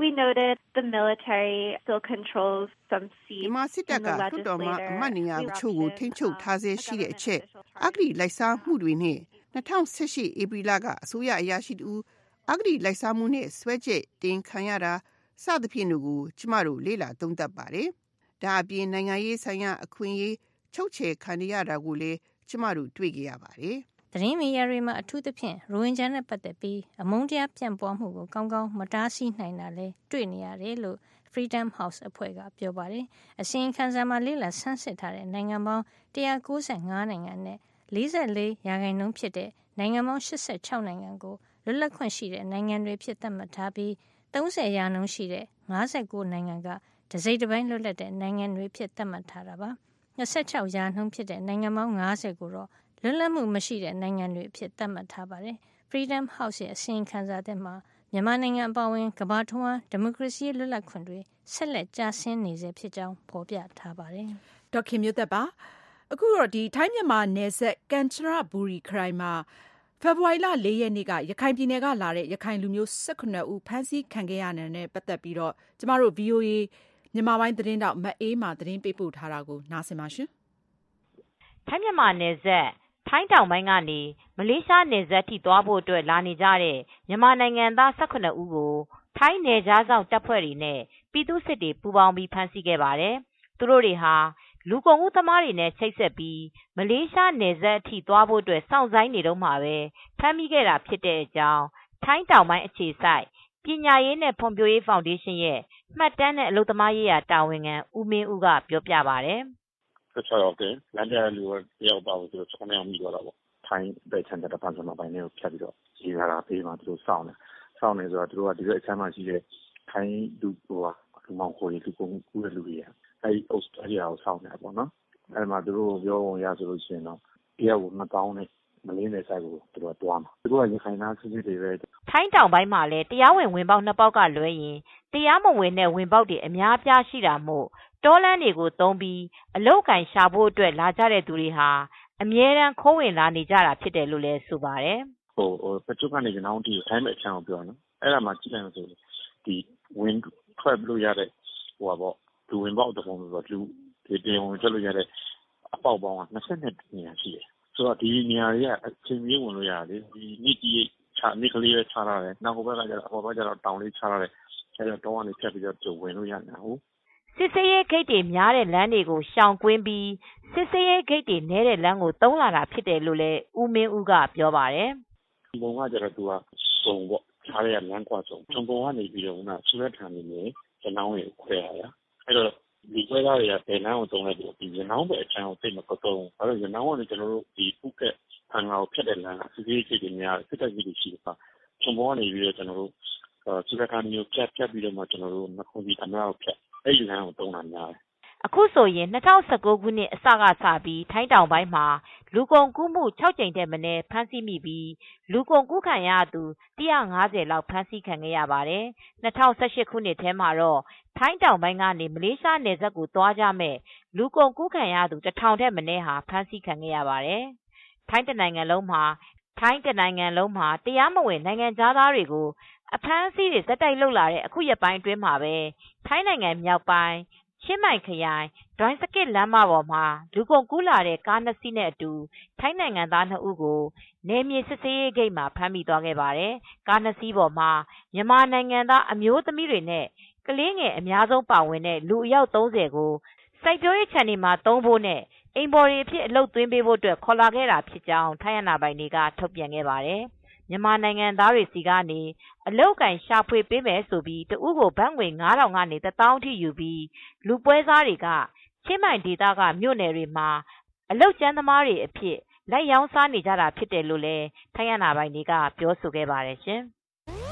We noted the military still controls some seats မြန်မာစစ်တပ်ကလွှတ်တော်မှာအမတ်နေရာချို့ကိုထိန်းချုပ်ထားဆဲရှိတဲ့အချက်အဂတိလိုက်စားမှုတွေနဲ့၂၀၁၈ဧပြီလကအစိုးရအရာရှိတူအဂတိလိုက်စားမှုနဲ့ဆွဲချက်တင်ခံရတာစသဖြင့်တို့ကိုကျမတို့လေ့လာသုံးသပ်ပါတယ်။ဒါအပြင်နိုင်ငံရေးဆိုင်ရာအခွင့်အရေးချုပ်ချယ်ခံရတာကိုလည်းကျမတို့တွေ့ကြရပါတယ်။သတင်းမီဒီယာတွေမှာအထူးသဖြင့်ရိုဟင်ဂျာနဲ့ပတ်သက်ပြီးအမုန်းတရားပြန့်ပွားမှုကိုကောင်းကောင်းမတားဆီးနိုင်တာလည်းတွေ့နေရတယ်လို့ Freedom House အဖွဲ့ကပြောပါတယ်။အစီရင်ခံစာမှာလေ့လာဆန်းစစ်ထားတဲ့နိုင်ငံပေါင်း၁၉၅နိုင်ငံနဲ့၄၄ရာခိုင်နှုန်းဖြစ်တဲ့နိုင်ငံပေါင်း၈၆နိုင်ငံကိုလွတ်လပ်ခွင့်ရှိတဲ့နိုင်ငံတွေဖြစ်သတ်မှတ်ထားပြီး၃၀ရာနှုန်းရှိတဲ့၅၉နိုင်ငံကတစိမ့်တစ်ပိုင်းလွတ်လပ်တဲ့နိုင်ငံတွေဖြစ်သတ်မှတ်ထားတာပါ။၂၆ရာနှုန်းဖြစ်တဲ့နိုင်ငံပေါင်း၅၀ကိုတော့လွတ်လပ်မှုမရှိတဲ့နိုင်ငံတွေအဖြစ်သတ်မှတ်ထားပါတယ်။ Freedom House ရဲ့အစီရင်ခံစာသစ်မှာမြန်မာနိုင်ငံအပါအဝင်ကမ္ဘာတဝန်းဒီမိုကရေစီလွတ်လပ်ခွင့်တွေဆက်လက်ကျဆင်းနေစေဖြစ်ကြောင်းဖော်ပြထားပါတယ်။ဒေါက်ခင်မျိုးသက်ပါ။အခုတော့ဒီထိုင်းမြန်မာနယ်စပ်ကန်ချရဘူရီခရိုင်မှာဖေဖော်ဝါရီလ၄ရက်နေ့ကရခိုင်ပြည်နယ်ကလာတဲ့ရခိုင်လူမျိုး၁၈ဦးဖမ်းဆီးခံခဲ့ရတဲ့နဲ့ပတ်သက်ပြီးတော့ကျမတို့ ဗွီအိုအေ မြန်မာပိုင်းသတင်းတောက်မအေးမာသတင်းပေးပို့ထားတာကိုနားဆင်ပါရှင်။ထိုင်းမြန်မာနယ်စပ်ထိုင်းတောင်ပိုင်းကနေမလေးရှားနယ်စပ်ထိသွားဖို့အတွက်လာနေကြတဲ့မြန်မာနိုင်ငံသား၁၈ဦးကိုထိုင်းနယ်ခြားစောင့်တပ်ဖွဲ့တွေနဲ့ပြည်သူ့စစ်တွေပူးပေါင်းပြီးဖမ်းဆီးခဲ့ပါတယ်။သူတို့တွေဟာလူကုန်ကူးသမားတွေနဲ့ချိတ်ဆက်ပြီးမလေးရှားနယ်စပ်အထိသွားဖို့အတွက်စောင့်ဆိုင်းနေတော့မှပဲဖမ်းမိခဲ့တာဖြစ်တဲ့အကြောင်းထိုင်းတောင်ပိုင်းအခြေစိုက်ပညာရေးနဲ့ဖွံ့ဖြိုးရေးဖောင်ဒေးရှင်းရဲ့မှတ်တမ်းနဲ့အလုပ်သမားရေးရာတာဝန်ခံဦးမင်းဦးကပြောပြပါတယ်။ဆက်ချောက်တယ်လမ်းကြားလူတယောက်ပါလို့ဆိုတော့၆ယောက်မိသွားတာပေါ့ထိုင်းဘက်ချန်တဲ့ပန်းစမပိုင်းလေးကိုဖြတ်ပြီးတော့ရေးလာတာပေးမှသူတို့စောင့်တယ်စောင့်နေဆိုတော့သူတို့ကဒီလိုအချမ်းမှရှိတဲ့ထိုင်းလူဟိုဟာလူမောင်ခိုတွေလူကုန်ကူးတဲ့လူတွေအဲဒီဩစတြေးလျကိုစောင့်နေပေါ့နော်အဲဒီမှာသူတို့ပြောဝင်ရဆိုလို့ရှိရင်တော့တယောက်ကိုနှစ်တောင်းနဲ့မလင်းတဲ့ဆိုင်ကိုသူတို့ကတွားမှာသူတို့ကရခိုင်သားစစ်စစ်တွေပဲထိုင်းတောင်ပိုင်းမှာလည်းတရားဝင်ဝင်ပေါက်နှစ်ပေါက်ကလွဲရင်တရားမဝင်တဲ့ဝင်ပေါက်တွေအများအပြားရှိတာမို့တောလမ်းတွေကိုသုံးပြီးအလုတ်ကန်ရှာဖို့အတွက်လာကြတဲ့သူတွေဟာအမြဲတမ်းခိုးဝင်လာနေကြတာဖြစ်တယ်လို့လည်းဆိုပါတယ်ဟိုဟိုပจุကနေကျွန်တော်တို့ထိုင်းမဲ့အချမ်းကိုပြောနော်အဲ့ဒါမှကြည့်လိုက်လို့ဆိုဒီဝင်ထွက်လို့ရတဲ့ဟိုပါပေါ့လူဝင်ပေါက်တစ်ပုံဆိုတော့လူဒီတင်ဝင်ထွက်လို့ရတဲ့အပေါက်ပေါင်းက၂၂နေရာရှိတယ်ဆိုတော့ဒီနေရာတွေကအချိန်ကြီးဝင်လို့ရတယ်ဒီနေ့ကြီးချာနေကလေးပဲချလာတယ်နောက်ဟိုဘက်ကကျတော့ဟိုဘက်ကျတော့တောင်လေးချလာတယ်အဲတော့တောကနေဖြတ်ပြီးတော့ဝင်လို့ရတယ်ဟုတ်စစ်စေးရေးဂိတ်တွေများတဲ့လမ်းတွေကိုရှောင်ကွင်းပြီးစစ်စေးရေးဂိတ်တွေနဲတဲ့လမ်းကိုသုံးလာတာဖြစ်တယ်လို့လည်းဦးမင်းဦးကပြောပါတယ်။ဘုံကကျတော့သူကစုံပေါ့ခြားရလမ်းကွာစုံစုံပေါ်ကနေပြီးတော့ကဆူရက်ထန်နေနေကျွန်တော်ကိုခွဲရတာအဲ့တော့ဒီခွဲသားတွေကဘယ်လမ်းကိုသုံးလိုက်ပြီးဒီကျွန်တော်ပဲအချမ်းကိုသိမကတော့ဘာလို့ကျွန်တော်ကလည်းကျွန်တော်တို့ဒီဖုကက်ဖန်ငါကိုဖြတ်တဲ့လမ်းကစစ်စေးဂိတ်တွေများစစ်တပ်ကြီးတွေရှိတာစုံပေါ်ကနေပြီးတော့ကျွန်တော်တို့ဆူရက်ထန်မျိုးဖြတ်ဖြတ်ပြီးတော့မှကျွန်တော်တို့နှခုပြီးအများကိုဖြတ်အဲ့ဒီလမ်းကိုသုံးတာများတယ်အခုဆိုရင်၂၀၁၉ခုနှစ်အစကစပြီးထိုင်းတောင်ပိုင်းမှာလူကုန်ကူးမှု၆ကြိမ်ထက်မနည်းဖမ်းဆီးမိပြီးလူကုန်ကူးခံရသူ၁၅၀လောက်ဖမ်းဆီးခံခဲ့ရပါတယ်။၂၀၁၈ခုနှစ်ထဲမှာတော့ထိုင်းတောင်ပိုင်းကနေမလေးရှားနယ်စပ်ကိုသွားကြမဲ့လူကုန်ကူးခံရသူတစ်ထောင်ထက်မနည်းဟာဖမ်းဆီးခံခဲ့ရပါတယ်။ထိုင်းတနိုင်ငံလုံးမှာထိုင်းတနိုင်ငံလုံးမှာတရားမဝင်နိုင်ငံသားတွေကိုအဖမ်းအဆီးတွေစက်တိုက်လုပ်လာတဲ့အခုရက်ပိုင်းအတွင်းမှာပဲထိုင်းနိုင်ငံမြောက်ပိုင်းချင်းမိုင်ခရိုင်ဒွိုင်းစကစ်လမ်းမပေါ်မှာလူကုန်ကူးလာတဲ့ကားနှစ်စီးနဲ့အတူထိုင်းနိုင်ငံသားနှစ်ဦးကိုနယ်မြေစစ်ဆေးရေးဂိတ်မှာဖမ်းမိသွားခဲ့ပါတယ်။ကားနှစ်စီးပေါ်မှာမြန်မာနိုင်ငံသားအမျိုးသမီးတွေနဲ့ကလေးငယ်အများဆုံးပါဝင်တဲ့လူအယောက်၃၀ကိုစိုက်ပျိုးရေးခြံတွေမှာသုံးဖို့နဲ့အိမ်ပေါ်တွေအဖြစ်အလုပ်သွင်းပေးဖို့အတွက်ခေါ်လာခဲ့တာဖြစ်ကြောင်းထိုင်းအာဏာပိုင်တွေကထုတ်ပြန်ခဲ့ပါတယ်။မြန်မာနိုင်ငံသားတွေစီကနေအလုတ်ကန်ရှာဖွေပေးမယ်ဆိုပြီးတဦးကိုဘတ်ငွေငါးထောင်ကနေတစ်သောင်းထိယူပြီးလူပွဲစားတွေကချင်းမိုင်ဒေသကမြို့နယ်တွေမှာအလုတ်ကျန်းသမားတွေအဖြစ်လိုက်ရောင်းစားနေကြတာဖြစ်တယ်လို့လည်းထိုင်းအာဏာပိုင်တွေကပြောဆိုခဲ့ပါတယ်ရှင်။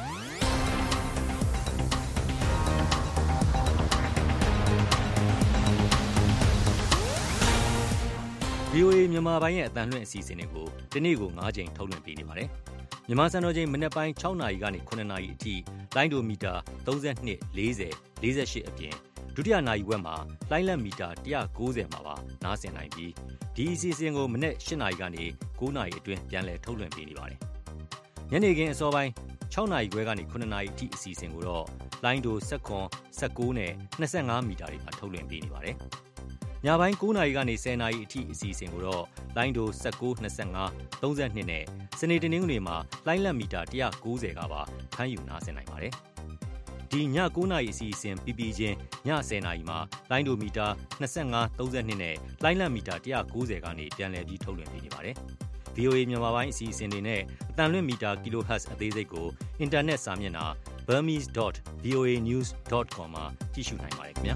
ဗွီအိုအေမြန်မာပိုင်းရဲ့အသံလွှင့်အစီအစဉ်တွေကိုဒီနေ့ကို၅ကြိမ်ထုတ်လွှင့်ပေးနေပါတယ်။မြန်မာစံတော်ချိန်မနက်ပိုင်း၆နာရီကနေ၇နာရီအထိလိုင်းဒိုမီတာ၃၂ ၄၀ ၄၈အပြင်ဒုတိယနာရီဝက်မှာလိုင်းလက်မီတာ၁၉၀မှာပါနားဆင်နိုင်ပြီးဒီအစီအစဉ်ကိုမနက်၈နာရီကနေ၉နာရီအတွင်းပြန်လည်ထုတ်လွှင့်ပေးနေပါတယ်။ညနေခင်းအစောပိုင်းခြောက်နာရီခွဲကနေခုနှစ်နာရီအထိအစီအစဉ်ကိုတော့လိုင်းဒို၁၇ ၁၉နဲ့၂၅မီတာတွေမှာထုတ်လွှင့်ပေးနေပါတယ်။ညပိုင်း၉နာရီကနေ၁၀နာရီအထိအစီအစဉ်ကိုတော့လိုင်းဒို၁၉ ၂၅ ၃၂နဲ့စနေတနင်္ဂနွေမှာလိုင်းလက်မီတာ၁၉၀ကပါဖမ်းယူနားဆင်နိုင်ပါတယ်။ဒီည၉နာရီအစီအစဉ်ပြီးပြီးချင်းည၁၀နာရီမှာလိုင်းဒိုမီတာ၂၅ ၃၂နဲ့လိုင်းလက်မီတာ၁၉၀ကနေပြန်လည်ပြီးထုတ်လွှင့်ပေးနေပါတယ်။ ဗီအိုအေ မြန်မာပိုင်းအစီအစဉ်တွေနဲ့အတန်လွင့်မီတာ kilohertz အသေးစိတ်ကိုအင်တာနက်စာမျက်နှာ burmese dot v o a news dot com မှာကြည့်ရှုနိုင်ပါတယ်ခင်ဗျာ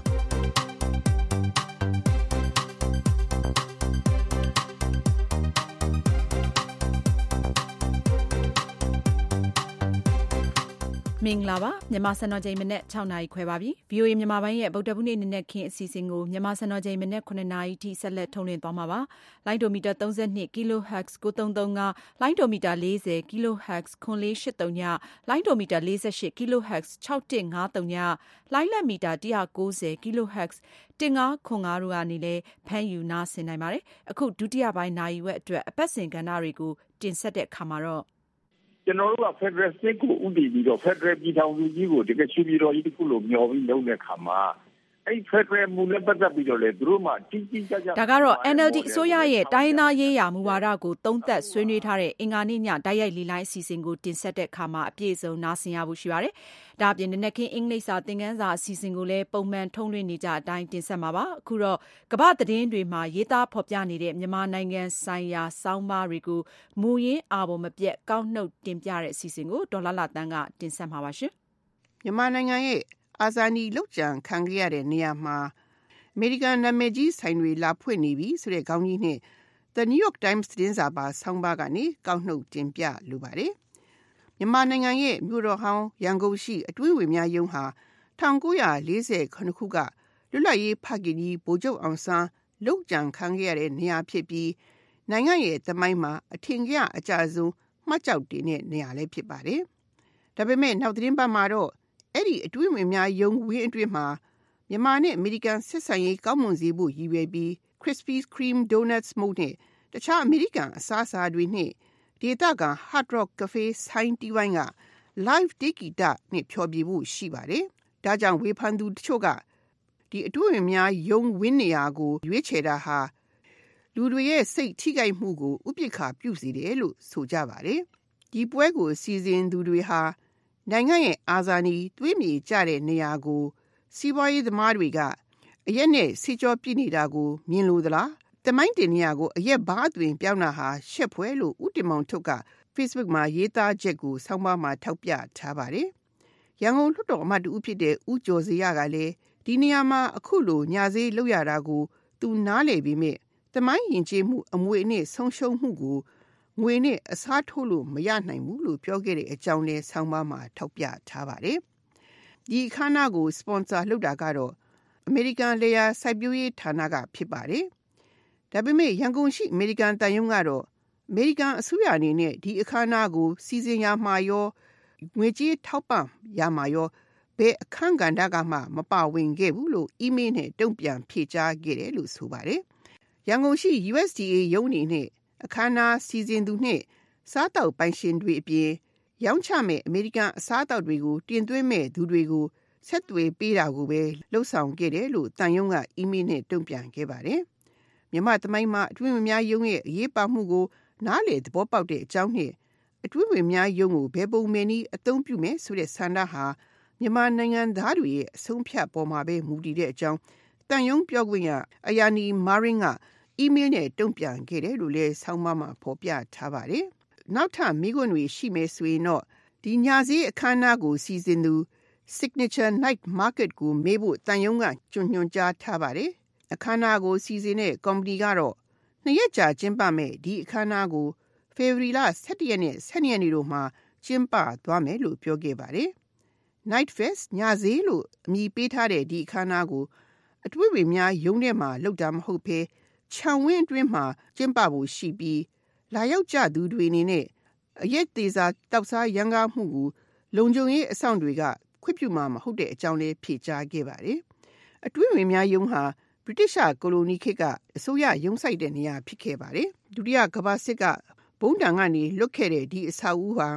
မင်္ဂလာပါမြန်မာစံတော်ချိန်မနေ့၆နာရီခွဲပါပြီ ဗီအိုအေ မြန်မာပိုင်းရဲ့ဗုဒ္ဓဘုနေ့နေ့နဲ့ခင်အစီအစဉ်ကိုမြန်မာစံတော်ချိန်မနေ့ခုနှစ်နာရီထိဆက်လက်ထုတ်လွှင့်သွားမှာပါလိုင်းဒိုမီတာ၃၂ kilohertz ၉၃၃၅လိုင်းဒိုမီတာ၄၀ kilohertz ခွန်လေး၈၃ညလိုင်းဒိုမီတာ၄၈ kilohertz ၆၁၅၃ညလိုင်းလက်မီတာ၁၉၀ kilohertz ၁၅ခွန်၅တို့ကနေလည်းဖမ်းယူနားဆင်နိုင်ပါတယ်အခုဒုတိယပိုင်းနာရီဝက်အတွက်အပတ်စဉ်ကဏ္ဍတွေကိုတင်ဆက်တဲ့အခါမှာတော့ကျွန်တော်တို့က Federal State ကိုဥတည်ပြီးတော့ Federal ပြည်ထောင်စုကြီးကိုတကယ်ချီပြီးတော့ဒီတစ်ခုလိုမျှော်ပြီးလုပ်တဲ့အခါမှာအဲ့ Federal မူနဲ့ပတ်သက်ပြီးတော့လေသူတို့မှကြီးကြီးကျယ်ကျယ်ဒါကတော့ N L D အစိုးရရဲ့တိုင်းရင်းသားရေးရာမူဝါဒကိုသုံးသပ်ဆွေးနွေးထားတဲ့အင်္ဂါနေ့ညတိုက်ရိုက်လီလိုင်းအစီအစဉ်ကိုတင်ဆက်တဲ့အခါမှာအပြည့်အစုံနားဆင်ရဖို့ရှိပါတယ်။ဒါအပြင်နနက်ခင်းအင်္ဂလိပ်စာသင်ခန်းစာအစီအစဉ်ကိုလည်းပုံမှန်ထုတ်လွှင့်နေကြအတိုင်းတင်ဆက်မှာပါ။အခုတော့ကမ္ဘာသတင်းတွေမှာရေးသားဖော်ပြနေတဲ့မြန်မာနိုင်ငံဆိုင်ရာဆောင်းပါးတွေကိုမူရင်းအာဘော်မပြတ်ကောက်နှုတ်တင်ပြတဲ့အစီအစဉ်ကိုဒေါ်လာလာတန်းကတင်ဆက်မှာပါရှင်။မြန်မာနိုင်ငံရဲ့အာဇာနည်လုကြံခံခဲ့ရတဲ့နေရာမှာအမေရိကန်နာမည်ကြီးဆိုင်တွေလာဖွင့်နေပြီဆိုတဲ့ခေါင်းကြီးနဲ့ The New York Times သတင်းစာပါဆောင်းပါးကနေကောက်နှုတ်တင်ပြလိုပါတယ်။မြန်မာနိုင်ငံရဲ့မြို့တော်ဟောင်းရန်ကုန်ရှိအတွင်းဝင်များရုံးဟာ၁၉၄၇ခုကလွတ်လပ်ရေးဖခင်ကြီးဗိုလ်ချုပ်အောင်ဆန်းလုကြံခံခဲ့ရတဲ့နေရာဖြစ်ပြီးနိုင်ငံရဲ့သမိုင်းမှာအထင်ကရအကျဆုံးမှတ်ကျောက်တင်တဲ့နေရာလည်းဖြစ်ပါတယ်။ဒါပေမဲ့နောက်သတင်းပတ်မှာတော့အဲ့ဒီအတွင်းဝင်များရုံးဝင်းအတွင်းမှာမြန်မာနဲ့အမေရိကန်ဆက်ဆံရေးကောင်းမွန်စေဖို့ရည်ရွယ်ပြီး Krispy Kreme Donuts မုန့်နဲ့တခြားအမေရိကန်အစားအစာတွေနဲ့ဒေသခံ Hard Rock Cafe ဆိုင်းတီးဝိုင်းက live တေးဂီတနဲ့ဖျော်ဖြေဖို့ရှိပါတယ်။ဒါကြောင့်ဝေဖန်သူတချို့ကဒီအတွင်းဝင်များရုံးဝင်းနေရာကိုရွေးချယ်တာဟာလူတွေရဲ့စိတ်ထိခိုက်မှုကိုဥပိ္ပခာပြုစေတယ်လို့ဆိုကြပါတယ်။ဒီပွဲကိုစီစဉ်သူတွေဟာနိုင်ငံရဲ့အာဇာနည်သွေးမြေကျတဲ့နေရာကိုစီးပွားရေးသမားတွေကအရက်နဲ့စီကြောပြည့်နေတာကိုမြင်လို့သလားတမိုင်းတင်နေရာကိုအရက်ဘားအတွင်ပြောင်းတာဟာရှက်ဖွယ်လို့ဦးတင်မောင်ထုတ်က Facebook မှာရေးသားချက်ကိုဆောင်းပါးမှာထောက်ပြထားပါတယ်။ရန်ကုန်လွှတ်တော်အမတ်တူဖြစ်တဲ့ဦးကျော်စရကလည်းဒီနေရာမှာအခုလိုညာစေးလောက်ရတာကိုသူနားလေပြီးမြဲတမိုင်းယဉ်ကျေးမှုအမွေနဲ့ဆုံးရှုံးမှုကိုငွေနဲ့အစားထိုးလို့မရနိုင်ဘူးလို့ပြောခဲ့တဲ့အကြောင်းနဲ့ဆောင်းပါးမှာထောက်ပြထားပါတယ်။ဒီအခမ်းအနားကိုစပွန်ဆာလုပ်တာကတော့အမေရိကန်လေယာစိုက်ပျိုးရေးဌာနကဖြစ်ပါတယ်။ဒါပေမဲ့ရန်ကုန်ရှိအမေရိကန်တန်ယုံကတော့အမေရိကန်အစိုးရအနေနဲ့ဒီအခမ်းအနားကိုစီစဉ်ရမှာရောငွေကြေးထောက်ပံ့ရမှာရောဘယ်အခမ်းကဏ္ဍကမှမပါဝင်ခဲ့ဘူးလို့အီးမေးလ်နဲ့တုံ့ပြန်ဖြေကြားခဲ့တယ်လို့ဆိုပါတယ်။ရန်ကုန်ရှိ U S D A ရုံးနေနဲ့အခမ်းအနားစီစဉ်သူနဲ့စားတောက်ပိုင်ရှင်တွေအပြင်ရောင်းချမဲ့အမေရိကန်အစားအသောက်တွေကိုတင်သွင်းမဲ့သူတွေကိုဆက်သွယ်ပေးတာကိုပဲလှုပ်ဆောင်ခဲ့တယ်လို့တန်ယုံကအီးမေးလ်နဲ့တုံ့ပြန်ခဲ့ပါတယ်။မြန်မာသမိုင်းမှာအတွင်းဝင်များရုံးရဲ့အရေးပါမှုကိုနားလေသဘောပေါက်တဲ့အကြောင်းနဲ့အတွင်းဝင်များရုံးကိုဘယ်ပုံမှန်နည်းအသုံးပြုမယ်ဆိုတဲ့ဆန္ဒဟာမြန်မာနိုင်ငံသားတွေရဲ့အဆုံးဖြတ်ပေါ်မှာပဲမူတည်တဲ့အကြောင်းတန်ယုံပြောခွင့်ရအယာနီမာရင်ကအီးမေးလ်နဲ့တုံ့ပြန်ခဲ့တယ်လို့လည်းဆောင်းပါးမှာဖော်ပြထားပါတယ်။နောက်ထပ်မိခွန်းတွေရှိမယ်ဆိုရင်တော့ဒီညစီအခမ်းအနားကိုစီစဉ်သူ Signature Night Market ကိုမေးဖို့တန်ယုံကကြွညွှန်ကြားထားပါတယ်။အခမ်းအနားကိုစီစဉ်တဲ့ကော်မတီကတော့နှစ်ရက်ကြာကျင်းပမဲ့ဒီအခမ်းအနားကိုဖေဖော်ဝါရီလ၁၁ရက်နဲ့၁၂ရက်နေ့တို့မှာကျင်းပသွားမယ်လို့ပြောခဲ့ပါတယ်။ Night Fest ညဈေးလို့အမည်ပေးထားတဲ့ဒီအခမ်းအနားကိုအတွေ့အကြုံများရုံးထဲမှာလုပ်တာမဟုတ်ဘဲခြံဝင်းအတွင်းမှာကျင်းပဖို့ရှိပြီးလာရောက်ကြသူတွေအနေနဲ့အရက်သေးစားတောက်စားရန်ကားမှုကိုလုံခြုံရေးအဆောင်တွေကခွင့်ပြုမှာမဟုတ်တဲ့အကြောင်းလေးဖြေကြားခဲ့ပါတယ်။အတွင်းဝင်များယုံဟာဗြိတိရှကိုလိုနီခေတ်ကအစိုးရရုံးစိုက်တဲ့နေရာဖြစ်ခဲ့ပါတယ်။ဒုတိယကမ္ဘာစစ်ကဘုံတံကနေလွတ်ခဲ့တဲ့ဒီအဆောက်အဦဟာ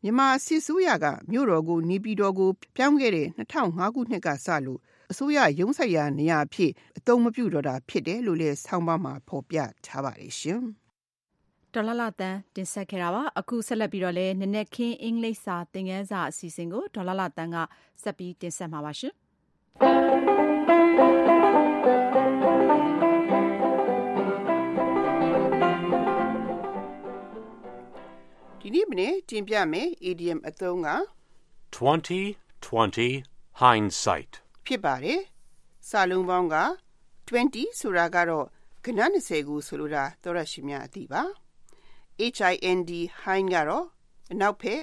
မြန်မာစစ်ဆိုးရကမြို့တော်ကိုနေပြည်တော်ကိုပြောင်းခဲ့တဲ့၂၀၀၅ခုနှစ်ကစလို့အစိုးရရုံးဆိုင်ရာနေရာအဖြစ်အသုံးမပြုတော့တာဖြစ်တယ်လို့လည်းဆောင်းပါးမှာဖော်ပြထားပါတယ်ရှင်ဒေါ်လာလာတန်တင်ဆက်ခဲ့တာပါအခုဆက်လက်ပြီးတော့လဲနနက်ခင်းအင်္ဂလိပ်စာသင်ခန်းစာအစီအစဉ်ကိုဒေါ်လာလာတန်ကဆက်ပြီးတင်ဆက်မှာပါရှင်ဒီနေ့မနေ့တင်ပြမယ် idiom အသုံးက twenty twenty hindsight ဖြစ်ပါတယ်စာလုံးပေါင်းကtwentyဆိုတာကတော့ကဏ္ဍ၂၀ကိုဆိုလိုတာသောရရှိများအသိပါhind hind ကတော့အနောက်ဖက်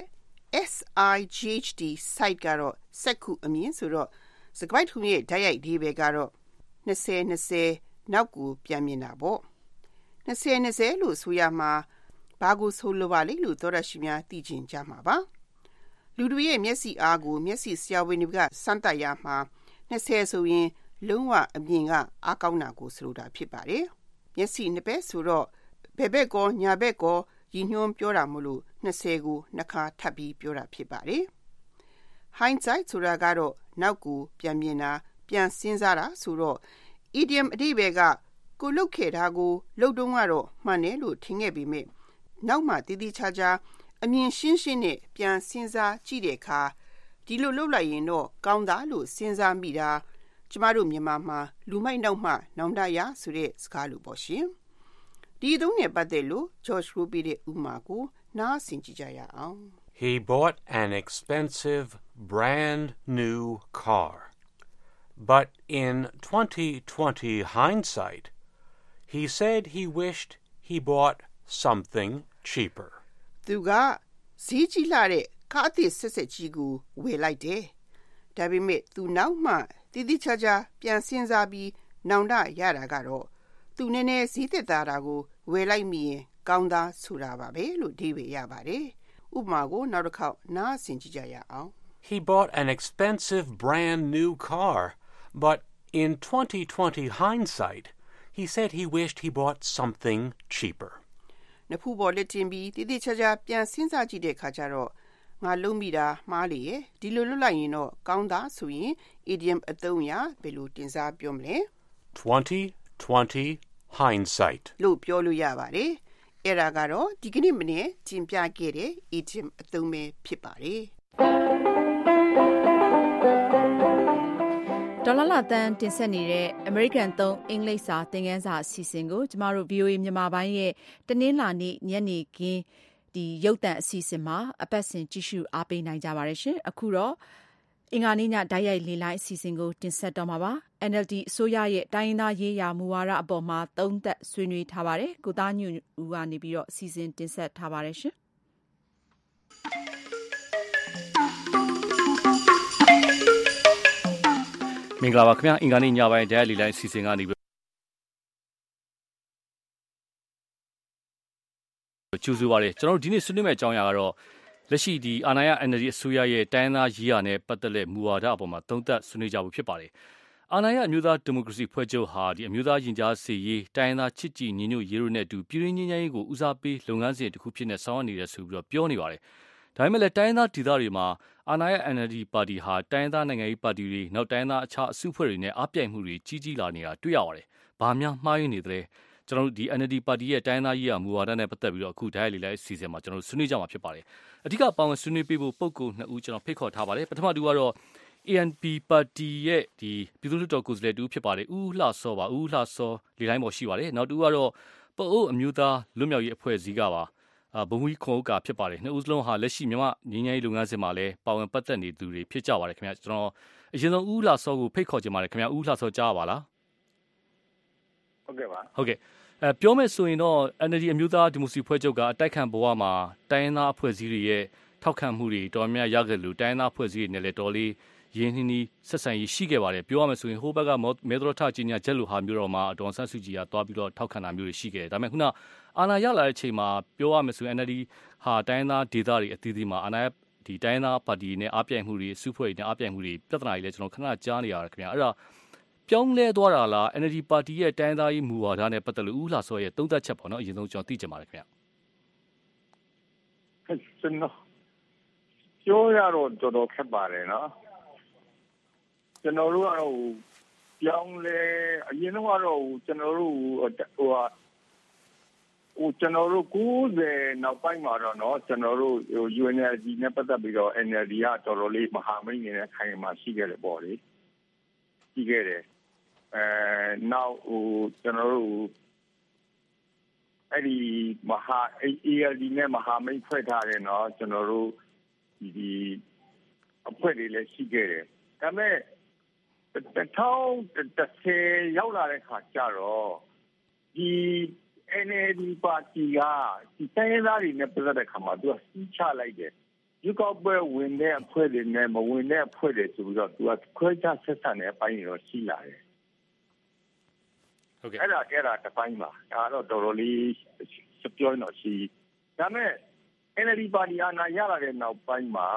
sight sight ကတော့စက္ခုအမြင်ဆိုတော့စကားထုံရဲ့ဓာတ်ရိုက်ဒီပဲကတော့၂၀၂၀နောက်ကိုပြန်မြင်တာပေါ့၂၀၂၀လို့ဆိုရမှာဘာကိုဆိုလိုပါလိမ့်လို့သောရရှိများသိချင်ကြမှာပါလူတွေရဲ့မျက်စိအားကိုမျက်စိဆရာဝန်တွေကစမ်းသပ်ရမှာ၂၀ဆိုရင်လုံးဝအမြင်ကအားကောင်းတာကိုဆိုလိုတာဖြစ်ပါတယ်မျက်စိနှစ်ဘက်ဆိုတော့ဘယ်ဘက်ကောညာဘက်ကောရည်ညွှန်းပြောတာမလို့၂၀ကိုနှစ်ခါထပ်ပြီးပြောတာဖြစ်ပါတယ်hindsight ဆိုတာကတော့နောက်ကိုပြန်မြင်တာပြန်စဉ်းစားတာဆိုတော့ idiom အဓိပ္ပာယ်ကကိုလုပ်ခဲ့တာကိုလုပ်တုန်းကတော့မှန်တယ်လို့ထင်ခဲ့ပေမဲ့နောက်မှတည်တည်ချာချာအမြင်ရှင်းရှင်းနဲ့ပြန်စဉ်းစားကြည့်တဲ့အခါဒီလိုလုပ်လိုက်ရင်တော့ကောင်းတာလို့စဉ်းစားမိတာကျမတို့မြန်မာမှာလူမိုက်နောက်မှနောင်တရဆိုတဲ့စကားလိုပေါ့ရှင်ဒီသုံးနဲ့ပတ်သက်လို့ George Ruby ရဲ့ဥမာကိုနားဆင်ကြည့်ကြရအောင် He bought an expensive brand new car but in twenty twenty hindsight he said he wished he bought something cheaper သူကဈေးကြီးလာတဲ့ကားအသစ်ဆက်ဆက်ကြီးကိုဝယ်လိုက်တယ်ဒါပေမဲ့သူနောက်မှတည်တည်ချာချာပြန်စဉ်းစားပြီးနောင်တရတာကတော့သူနည်းနည်းဈေးသက်သာတာကိုဝယ်လိုက်မိရင်ကောင်းသားဆိုတာပါပဲလို့ဒီပဲရပါတယ်ဥပမာကိုနောက်တစ်ခေါက်နားဆင်ကြည့်ကြရအောင် He bought an expensive brand new car but in twenty twenty hindsight he said he wished he bought something cheaper နဖူးပေါ်လက်တင်ပြီးတည်တည်ချာချာပြန်စဉ်းစားကြည့်တဲ့အခါကျတော့ငါလုံးမိတာမှားလေရဲ့ဒီလိုလွတ်လိုက်ရင်တော့ကောင်းသားဆိုရင် idiom အသုံးရဘယ်လိုတင်စားပြောမလဲ twenty twenty hindsight လို့ပြောလို့ရပါတယ်အဲ့ဒါကတော့ဒီကနေ့မနေ့တင်ပြခဲ့တဲ့ idiom အသုံးပဲဖြစ်ပါတယ်ဒေါ်လာလာတန်တင်ဆက်နေတဲ့အမေရိကန်သုံးအင်္ဂလိပ်စာသင်ခန်းစာအစီအစဉ်ကိုကျမတို့ ဗွီအိုအေ မြန်မာပိုင်းရဲ့တနင်္လာနေ့ညနေခင်းဒီရုပ်သံအစီအစဉ်မှာအပတ်စဉ်ကြည့်ရှုအားပေးနိုင်ကြပါတယ်ရှင်အခုတော့အင်္ဂါနေ့ညဓာတ်ရိုက်လေလိုင်းအစီအစဉ်ကိုတင်ဆက်တော့မှာပါ အန် အယ်လ် ဒီ အစိုးရရဲ့တိုင်းရင်းသားရေးရာမူဝါဒအပေါ်မှာသုံးသပ်ဆွေးနွေးထားပါတယ်ကိုသားညွန့်ဦးကနေပြီးတော့အစီအစဉ်တင်ဆက်ထားပါတယ်ရှင်မင်္ဂလာပါခင်ဗျာအင်္ဂါနေ့ညပိုင်းဓာတ်ရိုက်လေလိုင်းအစီအစဉ်ကနေပြီးကျူးစုပါတယ်ကျွန်တော်တို့ဒီနေ့ဆွေးနွေးမယ့်အကြောင်းအရာကတော့လက်ရှိဒီအာဏာရ အန် အယ်လ် ဒီ အစိုးရရဲ့တိုင်းသားရေးရာနဲ့ပတ်သက်တဲ့မူဝါဒအပေါ်မှာသုံးသပ်ဆွေးနွေးကြဖို့ဖြစ်ပါတယ်အာဏာရအမျိုးသားဒီမိုကရေစီဖွဲ့ချုပ်ဟာဒီအမျိုးသားရင်ကြားစေ့ရေးတိုင်းသားချစ်ကြည်ညီညွတ်ရေးတို့နဲ့အတူပြည်တွင်းငြိမ်းချမ်းရေးကိုဦးစားပေးလုပ်ငန်းစဉ်တစ်ခုဖြစ်နေဆောင်ရွက်နေတယ်ဆိုပြီးတော့ပြောနေပါတယ်ဒါပေမဲ့လည်းတိုင်းသားဒေသတွေမှာအာဏာရ အန် အယ်လ် ဒီ ပါတီဟာတိုင်းသားနိုင်ငံရေးပါတီတွေနောက်တိုင်းသားအခြားအစုအဖွဲ့တွေနဲ့အားပြိုင်မှုတွေကြီးကြီးလာနေတာတွေ့ရပါတယ်။ဘာများမှားယွင်းနေသလဲကျွန်တော်တို့ဒီ အန် အယ်လ် ဒီ ပါတီရဲ့တိုင်းသားရေးရာမူဝါဒနဲ့ပတ်သက်ပြီးတော့အခုဓာတ်ရိုက်လေ့လာအစီအစဉ်မှာကျွန်တော်တို့ဆွေးနွေးကြမှာဖြစ်ပါတယ်။အဓိကပါဝင်ဆွေးနွေးပေးဖို့ပုဂ္ဂိုလ်နှစ်ဦးကျွန်တော်ဖိတ်ခေါ်ထားပါတယ်။ပထမတူကတော့ အေ အန် ပီ ပါတီရဲ့ဒီပြည်သူ့လွှတ်တော်ကိုယ်စားလှယ်တူဖြစ်ပါတယ်။ဦးလှစောပါဦးလှစောလေလိုင်းပေါ်ရှိပါတယ်။နောက်တူကတော့ပအိုးအမျိုးသားလွတ်မြောက်ရေးအဖွဲ့အစည်းကပါအာဘုံကြီးခွန်ဥက္ကာဖြစ်ပါတယ်နှစ်ဦးစလုံးဟာလက်ရှိမြန်မာငင်းငယ်ရေးလုပ်ငန်းစဉ်မှာလည်းပါဝင်ပတ်သက်နေသူတွေဖြစ်ကြပါတယ်ခင်ဗျာကျွန်တော်အရင်ဆုံးဦးလှစောကိုဖိတ်ခေါ်ချင်ပါတယ်ခင်ဗျာဦးလှစောကြားပါလားဟုတ်ကဲ့ပါဟုတ်ကဲ့အဲပြောမယ်ဆိုရင်တော့ အန် အယ်လ် ဒီ အမျိုးသားဒီမိုကရေစီဖွဲ့ချုပ်ကအတိုက်ခံဘဝမှာတိုင်းရင်းသားအဖွဲ့အစည်းတွေရဲ့ထောက်ခံမှုတွေတော်များရခဲ့လို့တိုင်းရင်းသားအဖွဲ့အစည်းတွေနဲ့လည်းတော်လေးရင်းနှီးနှီးဆက်ဆံရေးရှိခဲ့ပါတယ်ပြောရမယ်ဆိုရင်ဟိုဘက်ကမဲတော်ထကြီးညာချက်လိုဟာမျိုးတော့မှဒေါ်ဆန်းစုကြည်ကသွားပြီးတော့ထောက်ခံတာမျိုးတွေရှိခဲ့တယ်ဒါပေမဲ့ခုနအာဏာရလာတဲ့အချိန်မှာပြောရမယ်ဆိုရင် အန် အယ်လ် ဒီ ဟာတိုင်းသားဒေသတွေအသီးသီးမှာအာဏာဒီတိုင်းသားပါတီနဲ့အားပြိုင်မှုတွေစုဖွဲ့တွေနဲ့အားပြိုင်မှုတွေပြဿနာတွေလည်းကျွန်တော်ခဏကြားနေရတယ်ခင်ဗျာအဲ့ဒါပြောင်းလဲသွားတာလား အန် အယ်လ် ဒီ ပါတီရဲ့တိုင်းသားရေးမူဝါဒနဲ့ပတ်သက်လို့ဦးလှစောရဲ့သုံးသပ်ချက်ပေါ့နော်အရင်ဆုံးကျွန်တော်သိချင်ပါတယ်ခင်ဗျာကျွန်တော်ပြောရတော့တော်တော်ခက်ပါတယ်နော်ကျွန်တော်တို့ကတော့ပြောင်းလဲအရင်ကတော့ကျွန်တော်တို့ဟိုဟိုကျွန်တော်တို့ကိုယ်ပဲနောက်ပိုင်းမှာတော့နော်ကျွန်တော်တို့ ယူ အန် แอล ဒီ နဲ့ပတ်သက်ပြီးတော့ အန် แอล ဒီ ကတော်တော်လေးမဟာမိတ်နေတဲ့ခိုင်မှာရှိခဲ့တယ်ပေါ့လေရှိခဲ့တယ်အဲနောက်ဟိုကျွန်တော်တို့အဲ့ဒီမဟာ အေ အယ် ဒီ နဲ့မဟာမိတ်ဖွဲ့ထားတယ်နော်ကျွန်တော်တို့ဒီအဖွဲ့တွေလည်းရှိခဲ့တယ်ဒါပေမဲ့တစ်ထောင်တစ်ဆယ်ရောက်လာတဲ့ခါကျတော့ဒီ အန် အယ် ဒီ ပါတီကဒီတိုင်းရင်းသားတွေနဲ့ပတ်သက်တဲ့ခါမှာသူကစီးချလိုက်တယ်ယူကောက်ပွဲဝင်တဲ့အဖွဲ့တွေနဲ့မဝင်တဲ့အဖွဲ့တွေဆိုပြီးတော့သူကခွဲခြားဆက်ဆံတဲ့အပိုင်းတွေတော့ရှိလာတယ်ဟုတ်ကဲ့အဲ့ဒါအဲ့ဒါတစ်ပိုင်းပါဒါတော့တော်တော်လေးစပြောနေတော့ရှိဒါပေမဲ့ အန် အယ် ဒီ ပါတီအာဏာရလာတဲ့နောက်ပိုင်းမှာ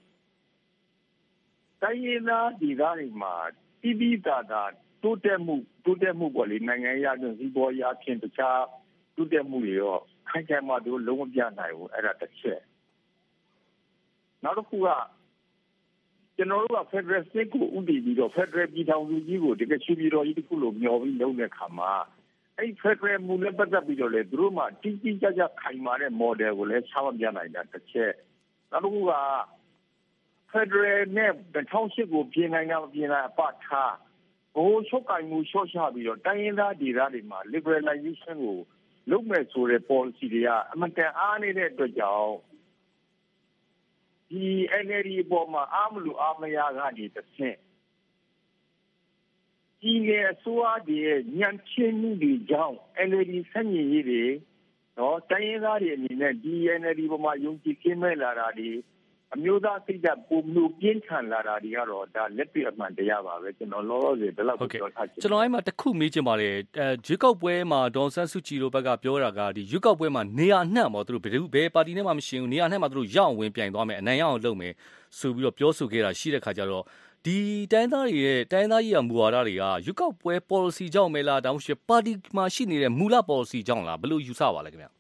တိုင်းရင်းသားဒေသတွေမှာတိတိကျကျတိုးတက်မှုတိုးတက်မှုပေါ့လေနိုင်ငံရေးအကျဉ်းစီးပွားရေးအဖြစ်တခြားတိုးတက်မှုတွေရောခိုင်ခိုင်မာတို့လုံးဝပြနိုင်ဘူးအဲ့ဒါတစ်ချက်နောက်တစ်ခုကကျွန်တော်တို့က Federal State ကိုဥတည်ပြီးတော့ Federal ပြည်ထောင်စုကြီးကိုတကယ်ချူပြီးတော့ဒီတစ်ခုလို့မျှော်ပြီးလုပ်တဲ့ခါမှာအဲ့ Federal မူနဲ့ပတ်သက်ပြီးတော့လေသူတို့မှတိတိကျကျခိုင်မာတဲ့ model ကိုလည်းချမှတ်ပြနိုင်တာတစ်ချက်နောက်တစ်ခုက Federal နဲ့two thousand eightကိုပြင်နိုင်တာမပြင်နိုင်အပထားဘိုးချုပ်ကင်မှုရှော့ချပြီးတော့တိုင်းရင်းသားဒေသတွေမှာ liberalization ကိုလုပ်မဲ့ဆိုတဲ့ policy တွေကအမှန်တန်အားနေတဲ့အတွက်ကြောင့်ဒီ အန် အယ် ဒီ ပေါ်မှာအားမလို့အားမရကနေတစ်ဆင့်ဒီလေအစိုးရတွေညံချင်းမှုတွေကြောင့် အန် အယ် ဒီ ဆက်ညင်ရေးတွေနော်တိုင်းရင်းသားတွေအနေနဲ့ဒီ အန် အယ် ဒီ ပေါ်မှာယုံကြည်ခင်းမဲ့လာတာတွေအမျိုးသားစိတ်ဓာတ်ပုံမျိုးပြင်းထန်လာတာတွေကတော့ဒါလက်တွေ့အမှန်တရားပါပဲကျွန်တော်လောလောဆယ်ဒီလောက်ပြောထားချင်ကျွန်တော်အဲ့မှာတစ်ခုမေးချင်ပါတယ်အဲရွေးကောက်ပွဲမှာဒေါ်ဆန်းစုကြည်တို့ဘက်ကပြောတာကဒီရွေးကောက်ပွဲမှာနေရာအနှံ့ပေါ့သူတို့ဘယ်သူဘယ်ပါတီနဲ့မှမရှင်ဘူးနေရာအနှံ့မှာသူတို့ရအောင်ဝင်ပြိုင်သွားမယ်အနိုင်ရအောင်လုပ်မယ်ဆိုပြီးတော့ပြောဆိုခဲ့တာရှိတဲ့ခါကျတော့ဒီတိုင်းသားတွေရဲ့တိုင်းသားကြီးရမူဝါဒတွေကရွေးကောက်ပွဲ policy ကြောင့်မဲလားဒါမှမဟုတ်ပါတီမှာရှိနေတဲ့မူလ policy ကြောင့်လားဘယ်လိုယူဆပါလဲခင်ဗျ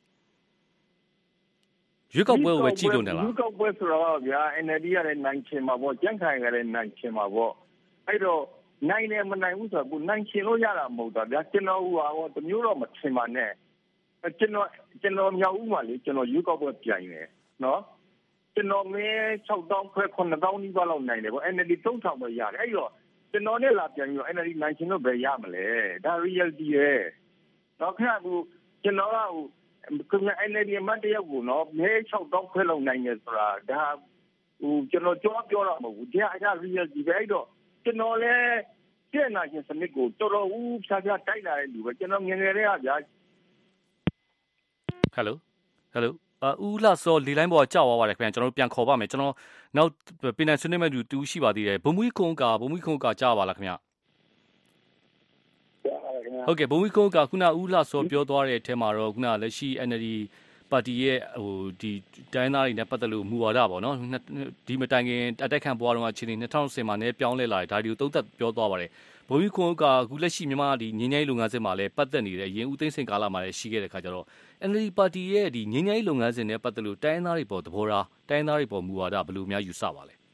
ရွေးကောက်ပွဲကိုပဲကြည့်လို့နေလားရွေးကောက်ပွဲဆိုတော့ဗျာ အန် အယ် ဒီ ကလည်းနိုင်ချင်မှာပေါ့ကြံ့ခိုင်ကလည်းနိုင်ချင်မှာပေါ့အဲ့တော့နိုင်တယ်မနိုင်ဘူးဆိုတော့နိုင်ချင်လို့ရတာမဟုတ်တာဗျာကျွန်တော်ဟိုဟာတော့တမျိုးတော့မထင်ပါနဲ့ကျွန်တော်ကျွန်တော်မြောက်ဦးမှာလေကျွန်တော်ရွေးကောက်ပွဲပြိုင်တယ်နော်ကျွန်တော်မဲsix thousandခွဲnine thousandနီးပါးလောက်နိုင်တယ်ပေါ့ အန် အယ် ဒီ three thousandပဲရတယ်အဲ့တော့ကျွန်တော်နဲ့လာပြိုင်ပြီးတော့ အန် အယ် ဒီ နိုင်ချင်လို့ပဲရမလဲဒါ reality ရဲ့တော့ခင်ဗျာကကျွန်တော်ကဟိုကမ္ဘာ အန် အယ် ဒီ မတ်တယောက်ကိုနော်မဲsix thousandခွဲလောက်နိုင်တယ်ဆိုတာဒါဟိုကျွန်တော်ကြောပြောတာမဟုတ်ဘူးတရားအရာ reality ပဲအဲ့တော့ကျွန်တော်လည်းပြည်နာရှင်စနစ်ကိုတော်တော်ဦးဖြားဖြားတိုက်လာတဲ့လူပဲကျွန်တော်ငယ်ငယ်လေးကဗျာ Hello Hello ဦးလာစောလေလိုင်းပေါ်ကြောက်သွားပါတယ်ခင်ဗျာကျွန်တော်တို့ပြန်ခေါ်ပါမယ်ကျွန်တော်နောက်ပင်နိုင်ဆွေးနွေးမဲ့သူတူရှိပါသေးတယ်ဘုံမွေးခုံးကဘုံမွေးခုံးကကြားပါလားခင်ဗျာဟုတ်ကဲ့ဘုံမွေးခုံးကခုနဦးလာစောပြောသွားတဲ့အထက်မှာတော့ခုနလက်ရှိ အန် အယ် ဒီ ပါတီရဲ့ဟိုဒီတိုင်းသားတွေနဲ့ပတ်သက်လို့မူဝါဒပေါ့နော်ဒီမတိုင်ခင်အတက်ခံပွားတော့အခြေအနေtwenty tenမှာလည်းပြောင်းလဲလာတယ်ဒါတွေကိုသုံးသပ်ပြောသွားပါတယ်ဘုံကြီးခွန်ကအခုလက်ရှိမြန်မာဒီငင်းငိုင်းလုပ်ငန်းစဉ်မှာလည်းပတ်သက်နေတယ်ရင်းဦးသိန်းစိန်ကာလမှာလည်းရှိခဲ့တဲ့ခါကျတော့ အန် အယ် ဒီ ပါတီရဲ့ဒီငင်းငိုင်းလုပ်ငန်းစဉ်နဲ့ပတ်သက်လို့တိုင်းသားတွေပေါ်သဘောထားတိုင်းသားတွေပေါ်မူဝါဒဘယ်လိုများယူဆပါလဲ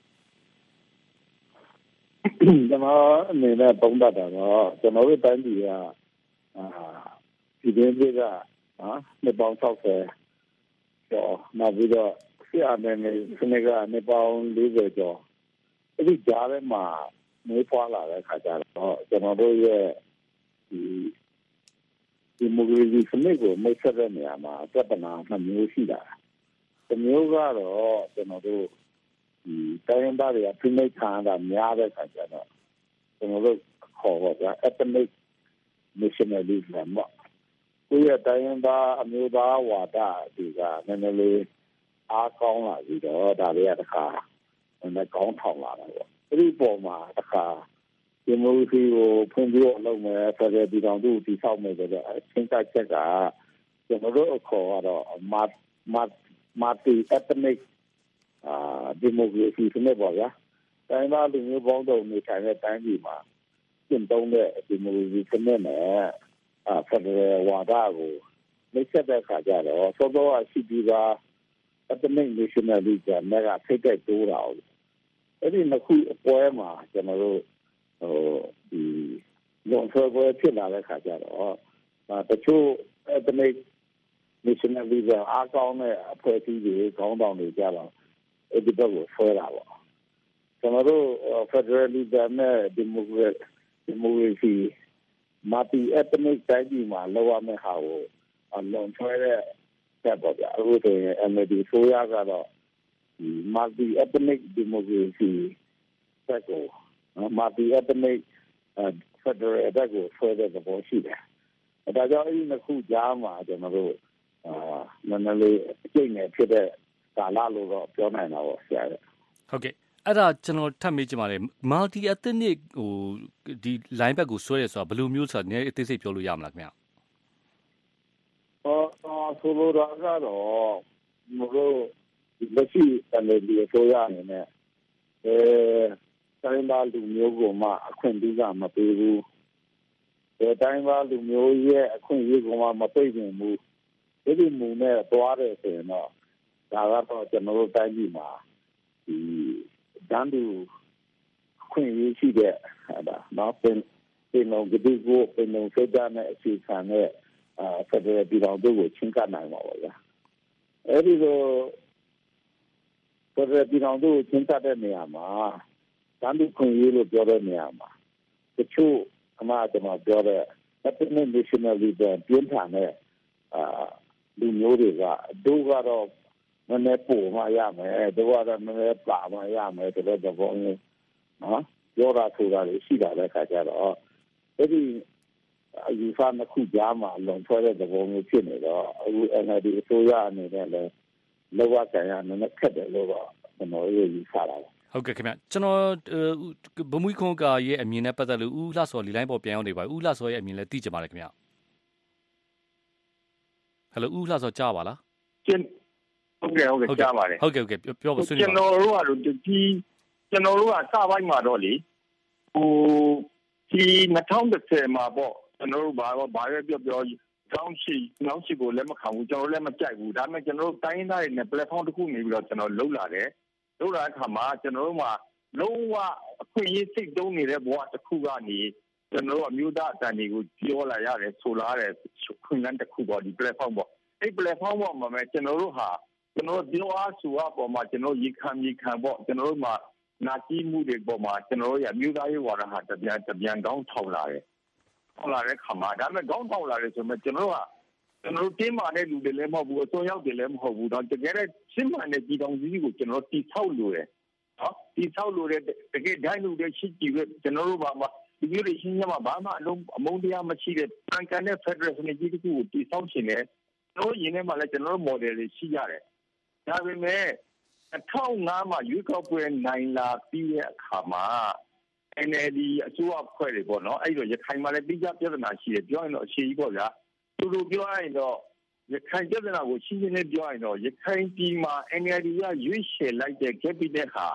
ကျွန်တော်အနေနဲ့ပုံတတ်တာတော့ကျွန်တော်တို့တိုင်းပြည်ကအာဒီနေ့ကနော်နှစ်ပေါင်းsixtyကျော်နောက်ပြီးတော့ဆရာမင်းစနေကနေပေါင်းfortyကျော်အဲ့ဒီကြားထဲမှာမွေးဖွားလာတဲ့ခါကျတော့ကျွန်တော်တို့ရဲ့ဒီဒီမိုကရေစီစနစ်ကိုမိတ်ဆက်တဲ့နေရာမှာပြဿနာနှစ်မျိုးရှိတာတစ်မျိုးကတော့ကျွန်တော်တို့ဒီတိုင်းသားတွေကဖိနှိပ်ခံရတာများတဲ့ခါကျတော့ကျွန်တော်တို့ခေါ်တော့ ethnic nationalism ပေါ့ကိုယ့်ရဲ့တိုင်းသားအမျိုးသားဝါဒတွေကနည်းနည်းလေးအားကောင်းလာပြီးတော့ဒါတွေကတခါနည်းနည်းကောင်းထောင်လာတယ်ပေါ့အဲ့ဒီပုံမှာတခါဒီမိုကရေစီကိုဖွံ့ဖြိုးအောင်လုပ်မယ်ဆိုတဲ့ဒီတော်သူတည်ဆောက်မယ်ဆိုတော့အချင်းချင်းချက်ကကျွန်တော်တို့ခေါ်တော့ multi ethnic အာဒီမိုကရေစီစနစ်ပေါ့ဗျာတိုင်းသားလူမျိုးပေါင်းစုံနေထိုင်တဲ့တိုင်းပြည်မှာကျင့်သုံးတဲ့ဒီမိုကရေစီစနစ်နဲ့အာဖက်ဒရယ်ဝါဒကိုမိတ်ဆက်တဲ့ခါကျတော့သောသောရှိပြီးသား ethnic nationalism နဲ့ကဖိတ်တဲ့တိုးတာအဲ့ဒီနှစ်ခုအပွဲမှာကျွန်တော်တို့ဟိုဒီလွန်ဆွဲပွဲဖြစ်လာတဲ့ခါကျတော့တချို့ ethnic nationalism အားကောင်းတဲ့အဖွဲ့အစည်းတွေခေါင်းဆောင်တွေကြတော့အဲ့ဒီဘက်ကိုဆွဲတာပေါ့ကျွန်တော်တို့ federalism နဲ့ democracy democracy multi ethnic တိုင်းပြည်မှာလောက်ရမယ့်ဟာကိုအလုံးဆွဲတဲ့ဆက်ပေါ့ဗျာအခုဆိုရင် M L D ဆိုရကတော့ဒီ multi ethnic democracy ဆက်ကို multi ethnic federal တက်ကိုဆွဲတဲ့သဘောရှိတယ်ဒါကြောင့်အဲ့ဒီနှစ်ခုကြားမှာကျွန်တော်တို့အာနည်းနည်းလေးအကျိတ်နဲ့ဖြစ်တဲ့ကာလလို့တော့ပြောနိုင်တာပေါ့ဆရာဟုတ်ကဲ့အဲ့ဒါကျွန်တော်ထပ်မေးချင်ပါတယ် multi ethnic ဟိုဒီ line ဘက်ကိုဆွဲရဲဆိုတာဘယ်လိုမျိုးဆိုတာနည်းအသေးစိတ်ပြောလို့ရမလားခင်ဗျအော်ဆိုလိုတာကတော့မလို့ဒီလက်ရှိတယ်ဒီဆိုရအနေနဲ့အဲတိုင်းပါလူမျိုးကိုမှအခွင့်အရေးကမပေးဘူးဒီတိုင်းပါလူမျိုးရဲ့အခွင့်အရေးကမှမပေးနိုင်ဘူးဒီလိုမျိုးနဲ့တွားတယ်ဆိုရင်တော့ဒါကတော့ကျွန်တော်တို့တိုင်းပြည်မှာဒီတန်းတူခွင့်ရရှိတဲ့အဲ့ဒါနော်ပင်ပင်လုံးဒီကိုပင်လုံးစကြတဲ့အခြေခံနဲ့အာဖက်ဒရယ်ပြည်ထောင်စုကိုချင်းကပ်နိုင်ပါပါဗျာအဲ့ဒီလိုဖက်ဒရယ်ပြည်ထောင်စုကိုချင်းကပ်တဲ့နေရာမှာတန်းတူခွင့်ရလို့ပြောတဲ့နေရာမှာတချို့အမှားကျွန်တော်ပြောတဲ့ ethnic nationalism ပြင်းထန်တဲ့အာလူမျိုးတွေကတို့ကတော့နည်းနည်းပို့မှရမယ်တို့ကတော့နည်းနည်းပါမှရမယ်ဆိုတဲ့သဘောမျိုးနော်ပြောတာဆိုတာရှိတာတဲ့ခါကျတော့အဲ့ဒီအယူဆနှစ်ခုကြားမှာလုံဆွဲတဲ့သဘောမျိုးဖြစ်နေတော့အခု N L D အစိုးရအနေနဲ့လည်းလောကဆိုင်ရာနည်းနည်းခက်တယ်လို့တော့ကျွန်တော်ရေးယူဆတာပါဟုတ်ကဲ့ခင်ဗျကျွန်တော်ဗမွီခွန်ကရဲ့အမြင်နဲ့ပတ်သက်လို့ဦးလှစော်လီလိုင်းပေါ်ပြန်ရောက်နေပါဦးလှစော်ရဲ့အမြင်လည်းသိကြပါလေခင်ဗျဟယ်လိုဦးလှစော်ကြားပါလားဟုတ်ကဲ့ဟုတ်ကဲ့ကြားပါတယ်ဟုတ်ကဲ့ဟုတ်ကဲ့ပြောပါဆွေးနွေးပါကျွန်တော်တို့ကတော့ဒီကျွန်တော်တို့ကစပိုင်းမှာတော့လေဟိုဒီ၂၀၁၀မှာပေါ့ကျွန်တော်တို့ဘာဘာပဲပြောပြောကောင်းရှိကောင်းရှိကိုလည်းမခံဘူးကျွန်တော်လည်းမကြိုက်ဘူးဒါပေမဲ့ကျွန်တော်တို့တိုင်းသားတွေနဲ့ platform တစ်ခုနေပြီးတော့ကျွန်တော်လှုပ်လာတယ်လှုပ်လာတဲ့အခါမှာကျွန်တော်တို့မှာလုံးဝအခွင့်အရေးစိတ်တုံးနေတဲ့ဘဝတစ်ခုကနေကျွန်တော်တို့အမျိုးသားအတန်တွေကိုပြောလာရတယ်ဆိုလာရတယ်ခွင့်လန်းတစ်ခုပေါ့ဒီ platform ပေါ့အဲ့ platform ပေါ်မှာပဲကျွန်တော်တို့ဟာကျွန်တော်တို့ပြောအားဆိုအားပေါ်မှာကျွန်တော်ရေခံရေခံပေါ့ကျွန်တော်တို့မှာနာကြည့်မှုတွေပေါ်မှာကျွန်တော်တို့ရမျိုးသားရေးဝါဒဟာတပြန်တပြန်ကောင်းထောင်လာတယ်ထောင်လာတဲ့ခါမှာဒါပေမဲ့ကောင်းထောင်လာတယ်ဆိုမှကျွန်တော်တို့ကကျွန်တော်တို့တင်းမာတဲ့လူတွေလည်းမဟုတ်ဘူးအစွန်းရောက်တွေလည်းမဟုတ်ဘူးတော့တကယ်တဲ့ရှင်းမှန်တဲ့ပြည်တော်ကြီးကိုကျွန်တော်တီဆောက်လို့တယ်နော်တီဆောက်လို့တဲ့တကယ်ဒိုင်းလူတွေရှိကြည့်ပဲကျွန်တော်တို့ဘာမှဒီလိုတွေရှင်းရမှာဘာမှအလုံးအမုန်းတရားမရှိတဲ့ပန်ကန်တဲ့ Federation ကြီးတစ်ခုကိုတီဆောက်ရှင်တယ်တို့ရင်းထဲမှာလည်းကျွန်တော်တို့ model တွေရှိရတယ်ဒါပေမဲ့၂၀၀၅မှာရွေးကောက်ပွဲနိုင်လာပြီးတဲ့အခါမှာ N L D အစိုးရဖွဲ့တွေပေါ့နော်အဲ့တော့ရခိုင်မှာလည်းပြည်ကြပြဿနာရှိတယ်ပြောရင်တော့အခြေကြီးပေါ့ဗျာသူတို့ပြောရရင်တော့ရခိုင်ပြဿနာကိုရှင်းရှင်းလေးပြောရင်တော့ရခိုင်ပြည်မှာ N L D ကရွေးချယ်လိုက်တဲ့ cabinet ဟာ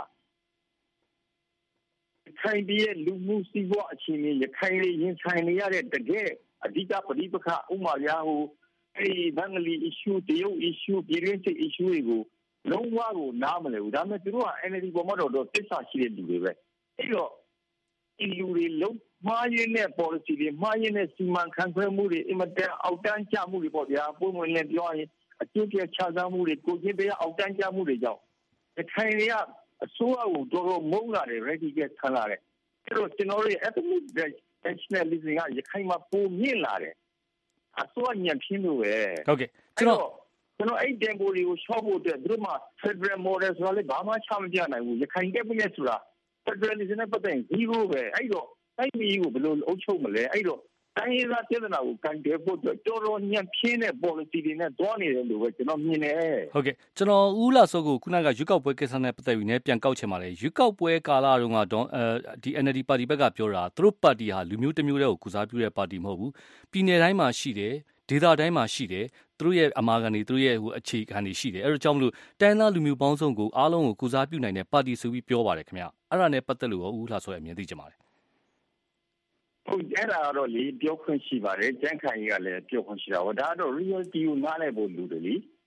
ရခိုင်ပြည်ရဲ့လူမှုစီးပွားအခြေအနေရခိုင်လေးရင်ဆိုင်နေရတဲ့တကယ်အဓိကပဋိပက္ခဥမာရာဟိုအဲ့ဒီဘင်္ဂလီ issue တရုတ် issue ပြည်တွင်းစစ် issue တွေကိုလုံးဝကိုနားမလည်ဘူးဒါပေမဲ့သူတို့က N L D ပေါ်မှာတော့သစ္စာရှိတဲ့လူတွေပဲအဲ့တော့ဒီလူတွေလုံးမှားရင်းတဲ့ policy တွေမှားရင်းတဲ့စီမံခန့်ခွဲမှုတွေအင်မတန်အောက်တန်းကျမှုတွေပေါ့ဗျာပုံမှန်လည်းပြောရင်အကျိုးပြချစားမှုတွေကိုချင်းတရားအောက်တန်းကျမှုတွေကြောင့်ရခိုင်တွေကအစိုးရကိုတော်တော်မုန်းလာတယ် ready ကခံလာတယ်အဲ့တော့ကျွန်တော်တို့ရဲ့ ethnic nationalism ကရခိုင်မှာပုံမြင့်လာတယ်အစိုးရညံ့ပြင်းလို့ပဲဟုတ်ကဲ့ကျွန်တော်ကျွန်တော်အဲ့ tempo တွေကိုရှော့ဖို့အတွက်သူတို့မှာ federal model ဆိုတာလည်းဘာမှချမပြနိုင်ဘူးရခိုင်ကပြည်နယ်ဆိုတာ federalism နဲ့ပတ်သက်ရင် zero ပဲအဲ့တော့တိုင်းပြည်ကိုဘယ်လိုအုပ်ချုပ်မလဲအဲ့တော့တိုင်းရင်းသားပြည်နာကိုကန်တယ်ဖို့အတွက်တော်တော်ညံ့ပြင်းတဲ့ policy တွေနဲ့တွားနေတယ်လို့ပဲကျွန်တော်မြင်တယ်ဟုတ်ကဲ့ကျွန်တော်ဦးလာစောကိုခုနကရွေးကောက်ပွဲကိစ္စနဲ့ပတ်သက်ပြီးလည်းပြန်ကောက်ချင်ပါတယ်ရွေးကောက်ပွဲကာလတုန်းကတော့အဲဒီ N L D ပါတီဘက်ကပြောတာသူတို့ပါတီဟာလူမျိုးတစ်မျိုးတည်းကိုကုစားပြုတဲ့ပါတီမဟုတ်ဘူးပြည်နယ်တိုင်းမှာရှိတယ်ဒေသတိုင်းမှာရှိတယ်သူတို့ရဲ့အမာခံတွေသူတို့ရဲ့ဟိုအခြေခံတွေရှိတယ်အဲ့တော့ကြောင့်မလို့တိုင်းသားလူမျိုးပေါင်းစုံကိုအားလုံးကိုကုစားပြုနိုင်တဲ့ပါတီဆိုပြီးပြောပါတယ်ခင်ဗျအဲ့ဒါနဲ့ပတ်သက်လို့ရောဦးလာစောရဲ့အမြင်သိချင်ပါတယ်ဟုတ်အဲ့ဒါတော့လေပြောခွင့်ရှိပါတယ်ကျန်းခိုင်ကြီးကလည်းပြောခွင့်ရှိတာဟောဒါကတော့ reality ကိုနားလည်ဖို့လူတွေလေ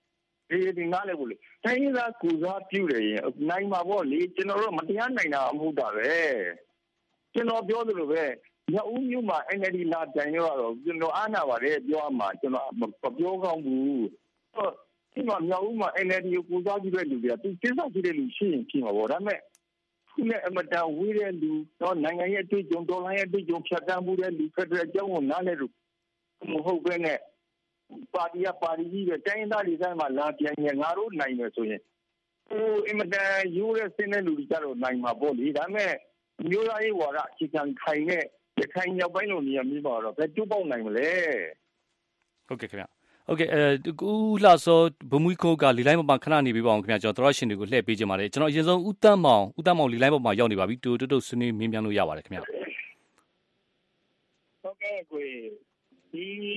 ဒီဒီနားလေဘူးလေတိုင်းရင်းသားကူစားပြုတယ်ရင်နိုင်မှာပေါ့လေကျွန်တော်တို့မတရားနိုင်တာမဟုတ်တာပဲကျွန်တော်ပြောသလိုပဲမြောက်ဦးမြို့မှာ N L D လာတိုင်တော့ကျွန်တော်အားနာပါတယ်ပြောရမှာကျွန်တော်မပြောကောင်းဘူးဒီမှာမြောက်ဦးမှာ N L D ကိုကူစားပြုတဲ့လူတွေကသူစိတ်ဆောက်ကြည့်တဲ့လူရှိရင်ဖြစ်မှာပေါ့ဒါပေမဲ့ခုနဲ့အမတန်ဝေးတဲ့လူတော့နိုင်ငံရဲ့အတွေ့အကြုံဒေါ်လာရဲ့အတွေ့အကြုံဖြတ်တန်းမှုတဲ့လူဖက်ဒရယ်အကြောင်းကိုနားလည်လို့မဟုတ်ဘဲနဲ့ပါတီကပါတီကြီးပဲတိုင်းဒေသတွေတိုင်းမှာလာပြန်ရင်ငါတို့နိုင်မယ်ဆိုရင်ဟိုအမတန်ယူရဲစင်းတဲ့လူတွေကြတော့နိုင်မှာပေါ့လေဒါပေမဲ့မျိုးသားရေးဝါဒအခြေခံခိုင်တဲ့ရခိုင်မြောက်ပိုင်းလိုနေရာမျိုးပါတော့ဘယ်ကျိုးပေါက်နိုင်မလဲဟုတ်ကဲ့ခင်ဗျဟုတ်ကဲ့အဲကူလှစောဘုံမွေးခိုးကလီလိုင်းပေါ်မှာခဏနေပြီးပါအောင်ခင်ဗျကျွန်တော်တို့ရှင်တွေကိုလှည့်ပေးကြပါတယ်ကျွန်တော်အရင်ဆုံးဦးတန်းမောင်ဦးတန်းမောင်လီလိုင်းပေါ်မှာရောက်နေပါပြီတူတူတူဆွေးနွေးမြင်းပြန်လို့ရပါတယ်ခင်ဗျဟုတ်ကဲ့ကိုဒီ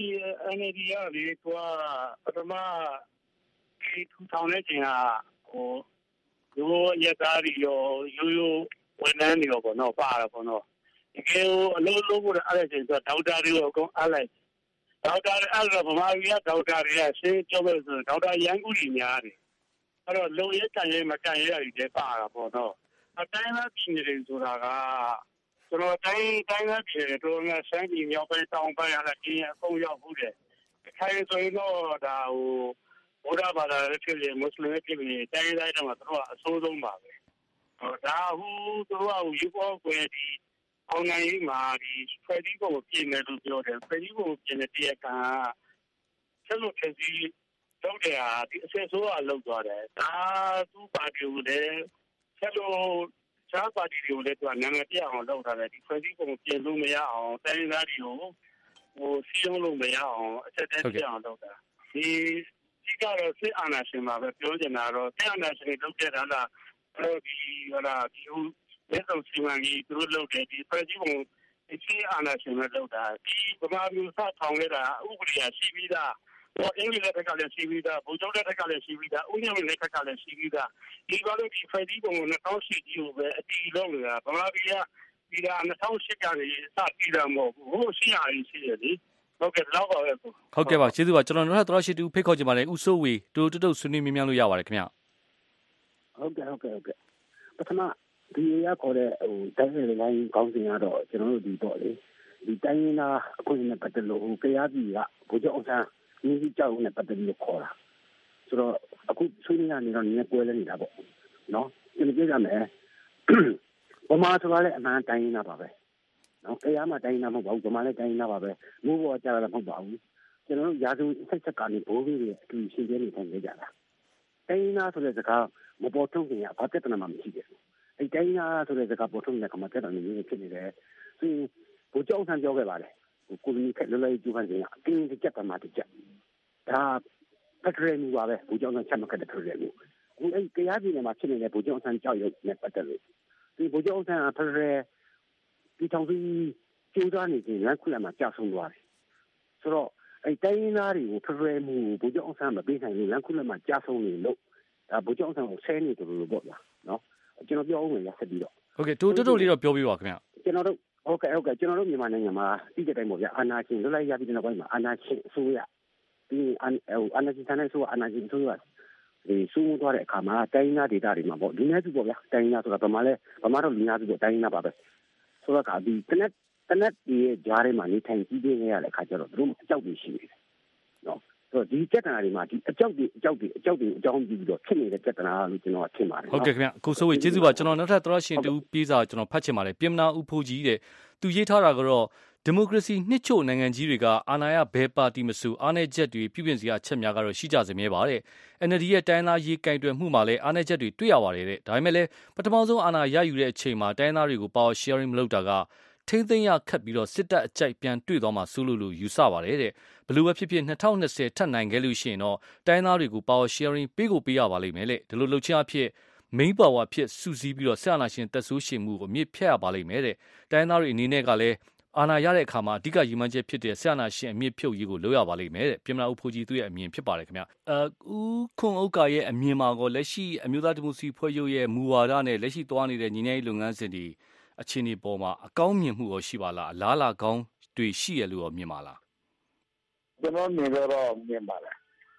N L D ရလေကွာပထမဒီထူထောင်တဲ့ချိန်ကဟိုရိုးရသားရီရောရိုးရိုးဝန်ထမ်းတွေရောပေါ့နော်ပါတာပေါ့နော်ဒီကေအလုံးလုံးကိုအဲ့ဒါချိန်ဆိုဒေါက်တာတွေအကုန်အားလိုက်ဒေါက်တာအဲ့တော့ဗမာပြည်ကဒေါက်တာတွေကရှင်းပြောလို့ဆိုဒေါက်တာရန်ကူကြီးများတယ်အဲ့တော့လုံရဲကန်ရဲမကန်ရဲတွေပါတာပေါ့နော်အတိုင်းသားပြည်နေတယ်ဆိုတာကကျွန်တော်တိုင်းတိုင်းသားပြည်တွေတော့ငါစမ်းပြည်မြောက်ပိုင်းတောင်ပိုင်းရလာကြီးအကုန်ရောက်ဘူးတယ်ခိုင်ဆိုရင်တော့ဒါဟိုဘုရားဘာသာရေးဖြစ်ဖြစ်မွတ်စလင်ဖြစ်ဖြစ်တိုင်းသားတွေမှာတော့အဆိုးဆုံးပါပဲဟိုဒါဟိုသူကယူပေါ်ကွယ်ဒီအောင်နိုင်ရေးမှာဒီဖက်ဒီကိုပြင်တယ်လို့ပြောတယ်ဖက်ဒီကိုပြင်တဲ့တရားကဆက်လို့ဖြစ်စီတော့တယ်ဟာဒီအဆက်ဆိုးကလောက်သွားတယ်ဒါသူ့ပါတီကိုလည်းဆက်လို့ချားပါတီကိုလည်းသူကနာမည်ပြအောင်လုပ်ထားတယ်ဒီဖက်ဒီကိုပြင်လို့မရအောင်တိုင်းသားတွေကိုဟိုစီးအောင်လို့မရအောင်အဆက်တက်ပြအောင်လုပ်တာဒီဒီကတော့စစ်အာဏာရှင်မှာပဲပြောချင်တာတော့စစ်အာဏာရှင်လုပ်တဲ့တာလားဒီဟလာဒီလက်ဆောင်စီမံကြီးသူတို့လုပ်တယ်ဒီဖက်ဒီကိုဒီအာဏာရှင်တွေလုပ်တာဒီဗမာမျိုးစထောင်ခဲ့တာဥပဒေရရှိပြီးသားဟိုအင်္ဂလိပ်လက်ကလည်းရှိပြီးသားဗိုလ်ချုပ်လက်ကလည်းရှိပြီးသားဥညွန့်လက်ကလည်းရှိပြီးသားဒီကတော့ဒီဖက်ဒီကိုနှစ်ထောင်ရှိကြီးကိုပဲအတီးလုပ်နေတာဗမာပြည်ကဒီကနှစ်ထောင်ရှိကြတယ်စပြီးတာမဟုတ်ဘူးဟိုရှိရရင်ရှိရလေဟုတ်ကဲ့လောက်ပါပဲဟုတ်ကဲ့ပါကျေးဇူးပါကျွန်တော်တို့တော့ရှိတူဖိတ်ခေါ်ကြပါလေဦးစိုးဝေတူတူတူဆွေးနွေးမြင်းမြန်းလို့ရပါတယ်ခင်ဗျဟုတ်ကဲ့ဟုတ်ကဲ့ဟုတ်ကဲ့ပထမဒီရခေါ်တဲ့ဟိုတိုင်းရင်းလိုင်းကောင်းစဉ်ကတော့ကျွန်တော်တို့ဒီတော့လေဒီတိုင်းရင်းသားအခွင့်အရေးနဲ့ပတ်သက်လို့ဟိုကြားပြည်ကဘိုးကျော်အောင်ဆန်းဒီကြီးကြောက်နဲ့ပတ်သက်ပြီးခေါ်တာဆိုတော့အခုဆွေးနွေးရနေတော့နည်းနည်းကွဲလဲနေတာပေါ့နော်ဒီလိုပြောရမယ်ဗမာဆိုတာလည်းအမှန်တိုင်းရင်းသားပါပဲနော်ကြားမှာတိုင်းရင်းသားမဟုတ်ပါဘူးဗမာလည်းတိုင်းရင်းသားပါပဲမိုးပေါ်ကြားတာမဟုတ်ပါဘူးကျွန်တော်တို့ရာဇဝင်ဆက်ဆက်ကနေဘိုးကြီးတွေအတူရှင်းပြနေထိုင်ကြတာတိုင်းရင်းသားဆိုတဲ့စကားမပေါ်ထုတ်ခင်ကဘာပြဿနာမှမရှိဘူးအဲ့တိုင်းသားဆိုတဲ့စကားပေါ်ထုတ်နေတဲ့ကမှပြဿနာမျိုးဖြစ်နေတယ်ဆိုရင်ဘိုးကျောင်းဆန်းပြောခဲ့ပါတယ်ကိုလိုနီဖက်လွယ်လွယ်ကျူးခံခြင်းအတင်းတစ်ချက်ပါမှတစ်ချက်ဒါဖက်ဒရယ်မျိုးပါပဲဘိုးကျောင်းဆန်းချက်မှတ်ခဲ့တဲ့ဖက်ဒရယ်မျိုးအခုအဲ့တရားပြည်နယ်မှာဖြစ်နေတဲ့ဘိုးကျောင်းဆန်းကြောက်ရွံ့နဲ့ပတ်သက်လို့ဒီဘိုးကျောင်းဆန်းဖက်ဒရယ်ဒီထောင်စုကျိုးသားနေခြင်းလက်ခုလက်မှာကြာဆုံးသွားတယ်ဆိုတော့အဲ့တိုင်းသားတွေကိုဖက်ဒရယ်မျိုးဘိုးကျောင်းဆန်းမပေးနိုင်လို့လက်ခုလက်မှာကြာဆုံးနေလို့ဒါဘိုးကျောင်းဆန်းကိုဆဲနေတယ်လို့ပေါ့ဗျာနော်ကျွန်တော်ပြောအောင်ရဆက်ပြီးတော့ဟုတ်ကဲ့တိုးတိုးလေးတော့ပြောပြပါခင်ဗျကျွန်တော်တို့ဟုတ်ကဲ့ဟုတ်ကဲ့ကျွန်တော်တို့မြန်မာနိုင်ငံမှာဒီတဲ့တိုင်းပေါ့ဗျာအာဏာရှင်လွတ်လပ်ရပြီးတဲ့နောက်ပိုင်းမှာအာဏာရှင်အစိုးရဒီအာဏာရှင်ဆန်တဲ့ဆိုအာဏာရှင်အစိုးရဒီစုမှုသွားတဲ့အခါမှာတိုင်းသားဒေသတွေမှာပေါ့လူများစုပေါ့ဗျာတိုင်းသားဆိုတာဗမာလဲဗမာတို့လူများစုပေါ့တိုင်းသားပါပဲဆိုတော့ကဒီတနက်တနက်ဒီကြားထဲမှာနေထိုင်ကြည့်နေရတဲ့အခါကျတော့တို့အကြောက်တွေရှိနေတယ်နော်ဆိုတော့ဒီပြဿနာတွေမှာဒီအကြောက်တွေအကြောက်တွေအကြောက်တွေအကြောင်းပြီးတော့ဖြစ်နေတဲ့ပြဿနာလို့ကျွန်တော်ထင်ပါတယ်ဟုတ်ကဲ့ခင်ဗျအခုဆိုဝေကျေးဇူးပါကျွန်တော်နောက်ထပ်သရရှင်တူပြေးစာကျွန်တော်ဖတ်ချင်ပါတယ်ပြင်မနာဦးဖိုးကြီးတဲ့သူရေးထားတာကတော့ဒီမိုကရေစီနှစ်ချို့နိုင်ငံကြီးတွေကအာဏာရဘဲပါတီမဆိုအားနည်းချက်တွေပြုပြင်စရာအချက်များကတော့ရှိကြစမြဲပါတဲ့ N L D ရဲ့တိုင်းသားရေးကင်တွယ်မှုမှာလည်းအားနည်းချက်တွေတွေ့ရပါတယ်တဲ့ဒါပေမဲ့လည်းပထမဆုံးအာဏာရယူတဲ့အချိန်မှာတိုင်းသားတွေကို power sharing မလုပ်တာကထိမ့်သိမ်းရခတ်ပြီးတော့စစ်တပ်အကြိုက်ပြန်တွေ့သွားမှစိုးလို့လို့ယူဆပါတယ်တဲ့ဘယ်လိုပဲဖြစ်ဖြစ်၂၀၂၀ထပ်နိုင်ခဲ့လို့ရှိရင်တော့တိုင်းသားတွေကို power sharing ပေးကိုပေးရပါလိမ့်မယ်လေဒီလိုလှုပ်ရှားအဖြစ် main power ဖြစ်စုစည်းပြီးတော့ဆရာနာရှင်တက်ဆိုးရှင်မှုကိုအမြင့်ဖြတ်ရပါလိမ့်မယ်တဲ့တိုင်းသားတွေအနေနဲ့ကလည်းအာဏာရတဲ့အခါမှာအဓိကရည်မှန်းချက်ဖြစ်တဲ့ဆရာနာရှင်အမြင့်ဖြုတ်ရေးကိုလုပ်ရပါလိမ့်မယ်တဲ့ပြင်မနာဦးဖိုးကြီးသူ့ရဲ့အမြင်ဖြစ်ပါတယ်ခင်ဗျအဲဦးခွန်ဥက္ကာရဲ့အမြင်မှာကောလက်ရှိအမျိုးသားဒီမိုကရေစီဖွဲ့ချုပ်ရဲ့မူဝါဒနဲ့လက်ရှိသွားနေတဲ့ညီနိုင်လုပ်ငန်းစဉ်တွေအခြေအနေပေါ်မှာအကောင်းမြင်မှုရောရှိပါလားအလားလာကောင်းတွေရှိရလို့ရောမြင်ပါလားကျွန်တော်မြင်တော့မြင်ပါလား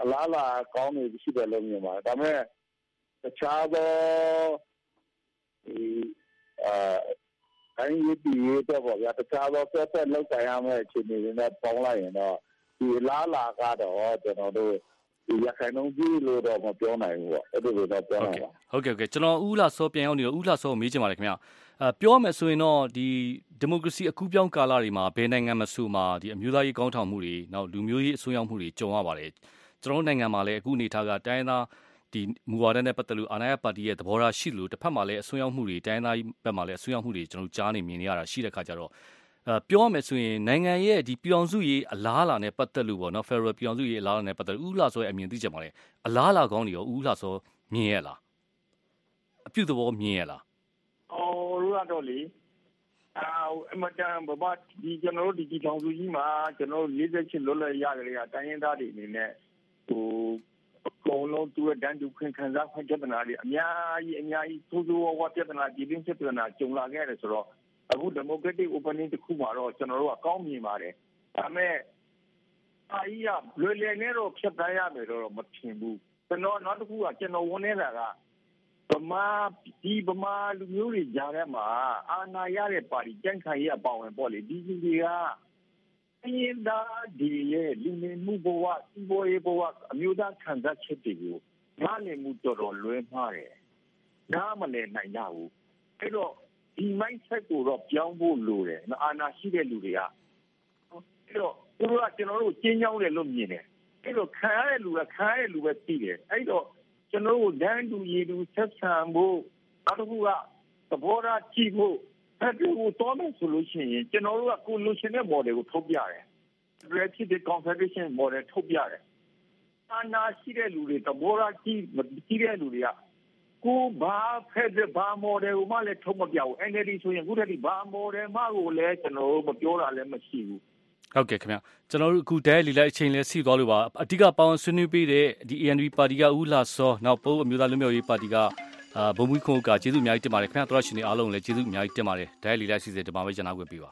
အလားလာကောင်းနေရှိတယ်လို့မြင်ပါတယ်ဒါပေမဲ့တခြားသောဒီအာတိုင်းရည်တည်တော့ပေါ့ဗျာတခြားသောဆက်ဆက်လောက်ကန်ရမယ့်အခြေအနေတွေနဲ့ပေါင်းလိုက်ရင်တော့ဒီလားလာကတော့ကျွန်တော်တို့ဒီရခိုင်နှုန်းကြီးလို့တော့မပြောနိုင်ဘူးပေါ့အဲ့ဒီလိုတော့ပြောနိုင်ပါဟုတ်ကဲ့ဟုတ်ကဲ့ကျွန်တော်ဦးလာစောပြန်ရောက်နေတော့ဦးလာစောကိုမေးချင်ပါတယ်ခင်ဗျာအဲပြောမယ်ဆိုရင်တော့ဒီဒီမိုကရေစီအကူးပြောင်းကာလတွေမှာဘယ်နိုင်ငံမဆိုမှာဒီအမျိုးသားရေးကောင်းထောင်မှုတွေနောက်လူမျိုးရေးအစွန်းရောက်မှုတွေကြုံရပါတယ်ကျွန်တော်နိုင်ငံမှာလည်းအခုအနေထားကတိုင်းသားဒီမူဝါဒနဲ့ပတ်သက်လို့အာဏာရပါတီရဲ့သဘောထားရှိလို့တစ်ဖက်မှာလည်းအစွန်းရောက်မှုတွေတိုင်းသားဘက်မှာလည်းအစွန်းရောက်မှုတွေကျွန်တော်ကြားနေမြင်နေရတာရှိတဲ့ခါကျတော့အဲပြောရမယ်ဆိုရင်နိုင်ငံရဲ့ဒီပြည်အောင်စုရေးအလားအလာနဲ့ပတ်သက်လို့ပေါ့နော် Federal ပြည်အောင်စုရေးအလားအလာနဲ့ပတ်သက်လို့ဦးလာစောရဲ့အမြင်သိချင်ပါလေအလားအလာကောင်းတွေရောဦးလာစောမြင်ရလားအပြုသဘောမြင်ရလားအော်ရတော့လေအာအမတန်ဘဘဒီကျွန်တော်တို့ဒီပြည်အောင်စုကြီးမှာကျွန်တော်တို့၄၈လွတ်လပ်ရကြတဲ့တိုင်းရင်းသားတွေအနေနဲ့ဟိုအကုန်လုံးသူ့ရဲ့တန်းတူခွင့်ခံစားခွင့်ပြဿနာတွေအများကြီးအများကြီးသိုးသိုးဝါးပြဿနာပြည်တွင်းပြဿနာကြုံလာခဲ့တယ်ဆိုတော့အခု democratic opening တခုမှာတော့ကျွန်တော်တို့ကကောင်းမြင်ပါတယ်ဒါပေမဲ့အာရီးကလွယ်လွယ်နဲ့တော့ဖြတ်တန်းရမယ်တော့မထင်ဘူးကျွန်တော်နောက်တစ်ခုကကျွန်တော်ဝန်နေတာကဗမာဒီဗမာလူမျိုးတွေကြားထဲမှာအာဏာရတဲ့ပါတီကြံ့ခိုင်ရေးအပေါဝင်ပေါ့လေဒီလူတွေကအရင်ဒါဒီရဲ့လူနေမှုဘဝစီးပွားရေးဘဝအမျိုးသားခံစားချက်တွေကိုနားလည်မှုတော်တော်လွဲမှားတယ်နားမလည်နိုင်ကြဘူးအဲ့တော့ဒီ mindset ကိုတော့ပြောင်းဖို့လိုတယ်အာဏာရှိတဲ့လူတွေကအဲ့တော့သူတို့ကကျွန်တော်တို့ကျင်းကြောင်းတယ်လို့မြင်တယ်အဲ့တော့ခံရတဲ့လူကခံရတဲ့လူပဲသိတယ်အဲ့တော့ကျွန်တော်တို့ဒန်းတူရည်တူဆက်ဆံဖို့နောက်တစ်ခုကသဘောထားကြည့်ဖို့အဲ့ဒီကိုတော်မယ်ဆိုလို့ရှိရင်ကျွန်တော်တို့ကကိုလိုချင်တဲ့ model ကိုထုတ်ပြတယ် Relative Confederation model ထုတ်ပြတယ်အာဏာရှိတဲ့လူတွေသဘောထားကြည့်မကြည့်တဲ့လူတွေကကိုဘာဖက်တဲ့ဘာ model ကိုမှလည်းထုတ်မပြဘူး N L D ဆိုရင်ခုတည်းကဘာ model မှကိုလည်းကျွန်တော်တို့မပြောတာလည်းမရှိဘူးဟုတ်ကဲ့ခင်ဗျကျွန်တော်တို့အခုတဲလီလိုက်အချိန်လဲစီသွားလို့ပါအဓိကပေါင်းဆွေးနွေးပေးတဲ့ဒီ A N P ပါတီကဦးလာစောနောက်ပိုးအမျိုးသားလူမျိုးရေးပါတီကအာဘုံမူခုံကကျေးဇူးအများကြီးတင်ပါတယ်ခင်ဗျတော်ရှင်တွေအားလုံးလည်းကျေးဇူးအများကြီးတင်ပါတယ်တဲလီလိုက်စီစဉ်ဒီမှာပဲကျွန်တော်ဝင်ပြပါ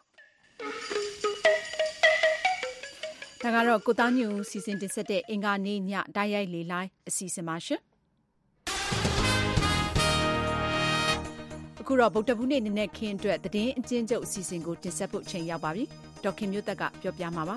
ဒါကတော့ကိုသားညူစီစဉ်တင်ဆက်တဲ့အင်္ဂါနေ့ညတိုက်ရိုက်လေလိုက်အစီအစဉ်ပါရှင်အခုတော့ဗုဒ္ဓဘုနေ့နေ့နဲ့ခင်းအတွက်သတင်းအကျဉ်းချုပ်အစီအစဉ်ကိုတင်ဆက်ဖို့ချိန်ရောက်ပါပြီဒေါက်ခင်မျိုးသက်ကပြောပြမှာပါ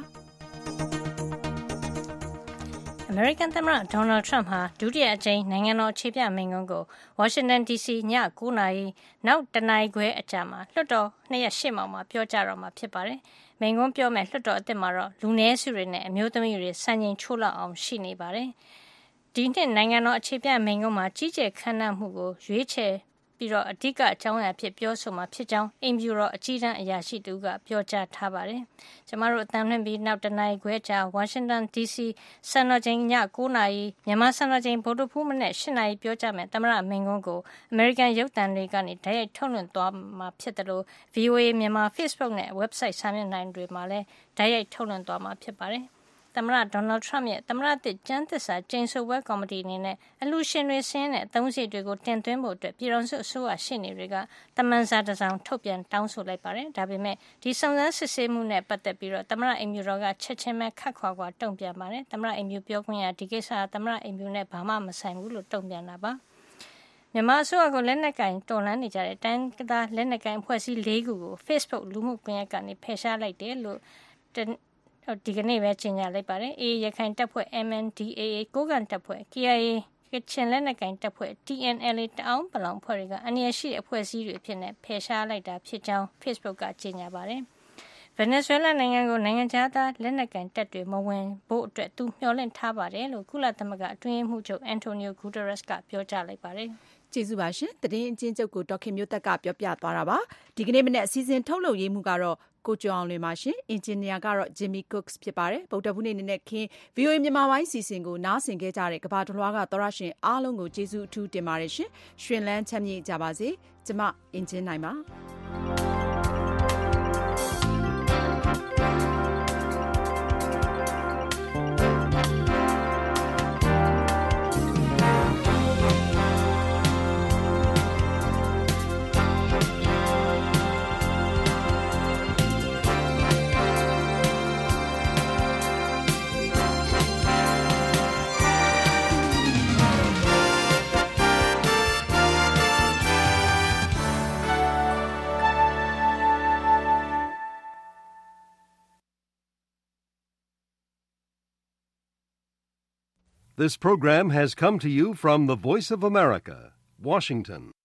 အမေရိကန်သမ္မတဒေါ်နယ်ထရမ့်ဟာဒုတိယအကြိမ်နိုင်ငံတော်အခြေပြမိန့်ခွန်းကိုဝါရှင်တန်ဒီစီည၉နာရီနောက်တနာရီခွဲအကြာမှာလွှတ်တော်နှစ်ရက်ရှေ့မှောက်မှာပြောကြားတော့မှာဖြစ်ပါတယ်မိန့်ခွန်းပြောမဲ့လွှတ်တော်အသစ်မှာတော့လူနည်းစုတွေနဲ့အမျိုးသမီးတွေစံချိန်ချိုးလောက်အောင်ရှိနေပါတယ်ဒီနှစ်နိုင်ငံတော်အခြေပြမိန့်ခွန်းမှာကြီးကျယ်ခမ်းနားမှုကိုရွေးချယ်ပြီးတော့အဓိကအကြောင်းအရာဖြစ်ပြောဆိုမှာဖြစ်ကြောင်းအိမ်ဖြူတော်အကြီးတန်းအရာရှိတူကပြောကြားထားပါတယ်။ကျမတို့အတန်းလွှင့်ပြီးနောက်တနင်္ဂနွေခွဲကြာဝါရှင်တန် ဒီ စီ စံတော်ချိန်ည၉နာရီမြန်မာစံတော်ချိန်ဗုဒ္ဓဖူးမနေ့၈နာရီပြောကြားမယ်သမ္မတမိန့်ခွန်းကိုအမေရိကန်ရုပ်သံတွေကနေတိုက်ရိုက်ထုတ်လွှင့်သွားမှာဖြစ်တယ်လို့ V O A မြန်မာ Facebook နဲ့ website စာမျက်နှာတွေမှာလည်းတိုက်ရိုက်ထုတ်လွှင့်သွားမှာဖြစ်ပါတယ်။သမ္မတဒေါ်နယ်ထရမ့်ရဲ့သမ္မတသစ်ကျမ်းသစ္စာကျိန်ဆိုပွဲကော်မတီအနေနဲ့အလှူရှင်တွေဆင်းတဲ့အသုံးစရိတ်တွေကိုတင်သွင်းဖို့အတွက်ပြည်ထောင်စုအစိုးရရှေ့နေတွေကတမန်စာတစ်စောင်ထုတ်ပြန်တောင်းဆိုလိုက်ပါတယ်။ဒါပေမဲ့ဒီစုံစမ်းစစ်ဆေးမှုနဲ့ပတ်သက်ပြီးတော့သမ္မတအိမ်ဖြူတော်ကချက်ချင်းပဲခတ်ခွာခွာတုံ့ပြန်ပါတယ်။သမ္မတအိမ်ဖြူပြောခွင့်ရဒီကိစ္စကသမ္မတအိမ်ဖြူနဲ့ဘာမှမဆိုင်ဘူးလို့တုံ့ပြန်တာပါ။မြန်မာအစိုးရကလက်နက်ကင်တော်လှန်နေကြတဲ့တိုင်းသားလက်နက်ကင်အဖွဲ့အစည်း၄ခုကို Facebook လူမှုကွန်ရက်ကနေဖယ်ရှားလိုက်တယ်လို့ဒီကနေ့ပဲကြေညာလိုက်ပါတယ်။ A ရခိုင်တပ်ဖွဲ့ M N D A A ကိုးကန့်တပ်ဖွဲ့ K I A ကချင်လက်နက်ကိုင်တပ်ဖွဲ့ T N L A တအောင်းပလောင်ဖွဲ့တွေကအနည်းရှိတဲ့အဖွဲ့အစည်းတွေအဖြစ်နဲ့ဖယ်ရှားလိုက်တာဖြစ်ကြောင်း Facebook ကကြေညာပါတယ်။ Venezuela နိုင်ငံကိုနိုင်ငံခြားသားလက်နက်ကိုင်တပ်တွေမဝင်ဖို့အတွက်သူမျှော်လင့်ထားပါတယ်လို့ကုလသမဂ္ဂအတွင်းရေးမှူးချုပ် Antonio Guterres ကပြောကြားလိုက်ပါတယ်။ကျေးဇူးပါရှင်။သတင်းအကျဉ်းချုပ်ကိုဒေါက်ခင်မျိုးသက်ကပြောပြသွားတာပါ။ဒီကနေ့မနေ့အစည်းအဝေးထုတ်လုပ်ရေးမှုကတော့ကိုကျော်အောင်လွင်ပါရှင်။အင်ဂျင်နီယာကတော့ Jimmy Cooks ဖြစ်ပါတယ်။ဗုဒ္ဓဘုနေ့နေ့နဲ့ခင်း V O A မြန်မာပိုင်းစီစဉ်ကိုနားဆင်ခဲ့ကြတဲ့ကမ္ဘာတလွှားကသောရရှင်အားလုံးကိုကျေးဇူးအထူးတင်ပါတယ်ရှင်။ရှင်လန်းချမ်းမြေ့ကြပါစေ။ကျမအင်ဂျင်နိုင်ပါ။ This program has come to you from the Voice of America, Washington.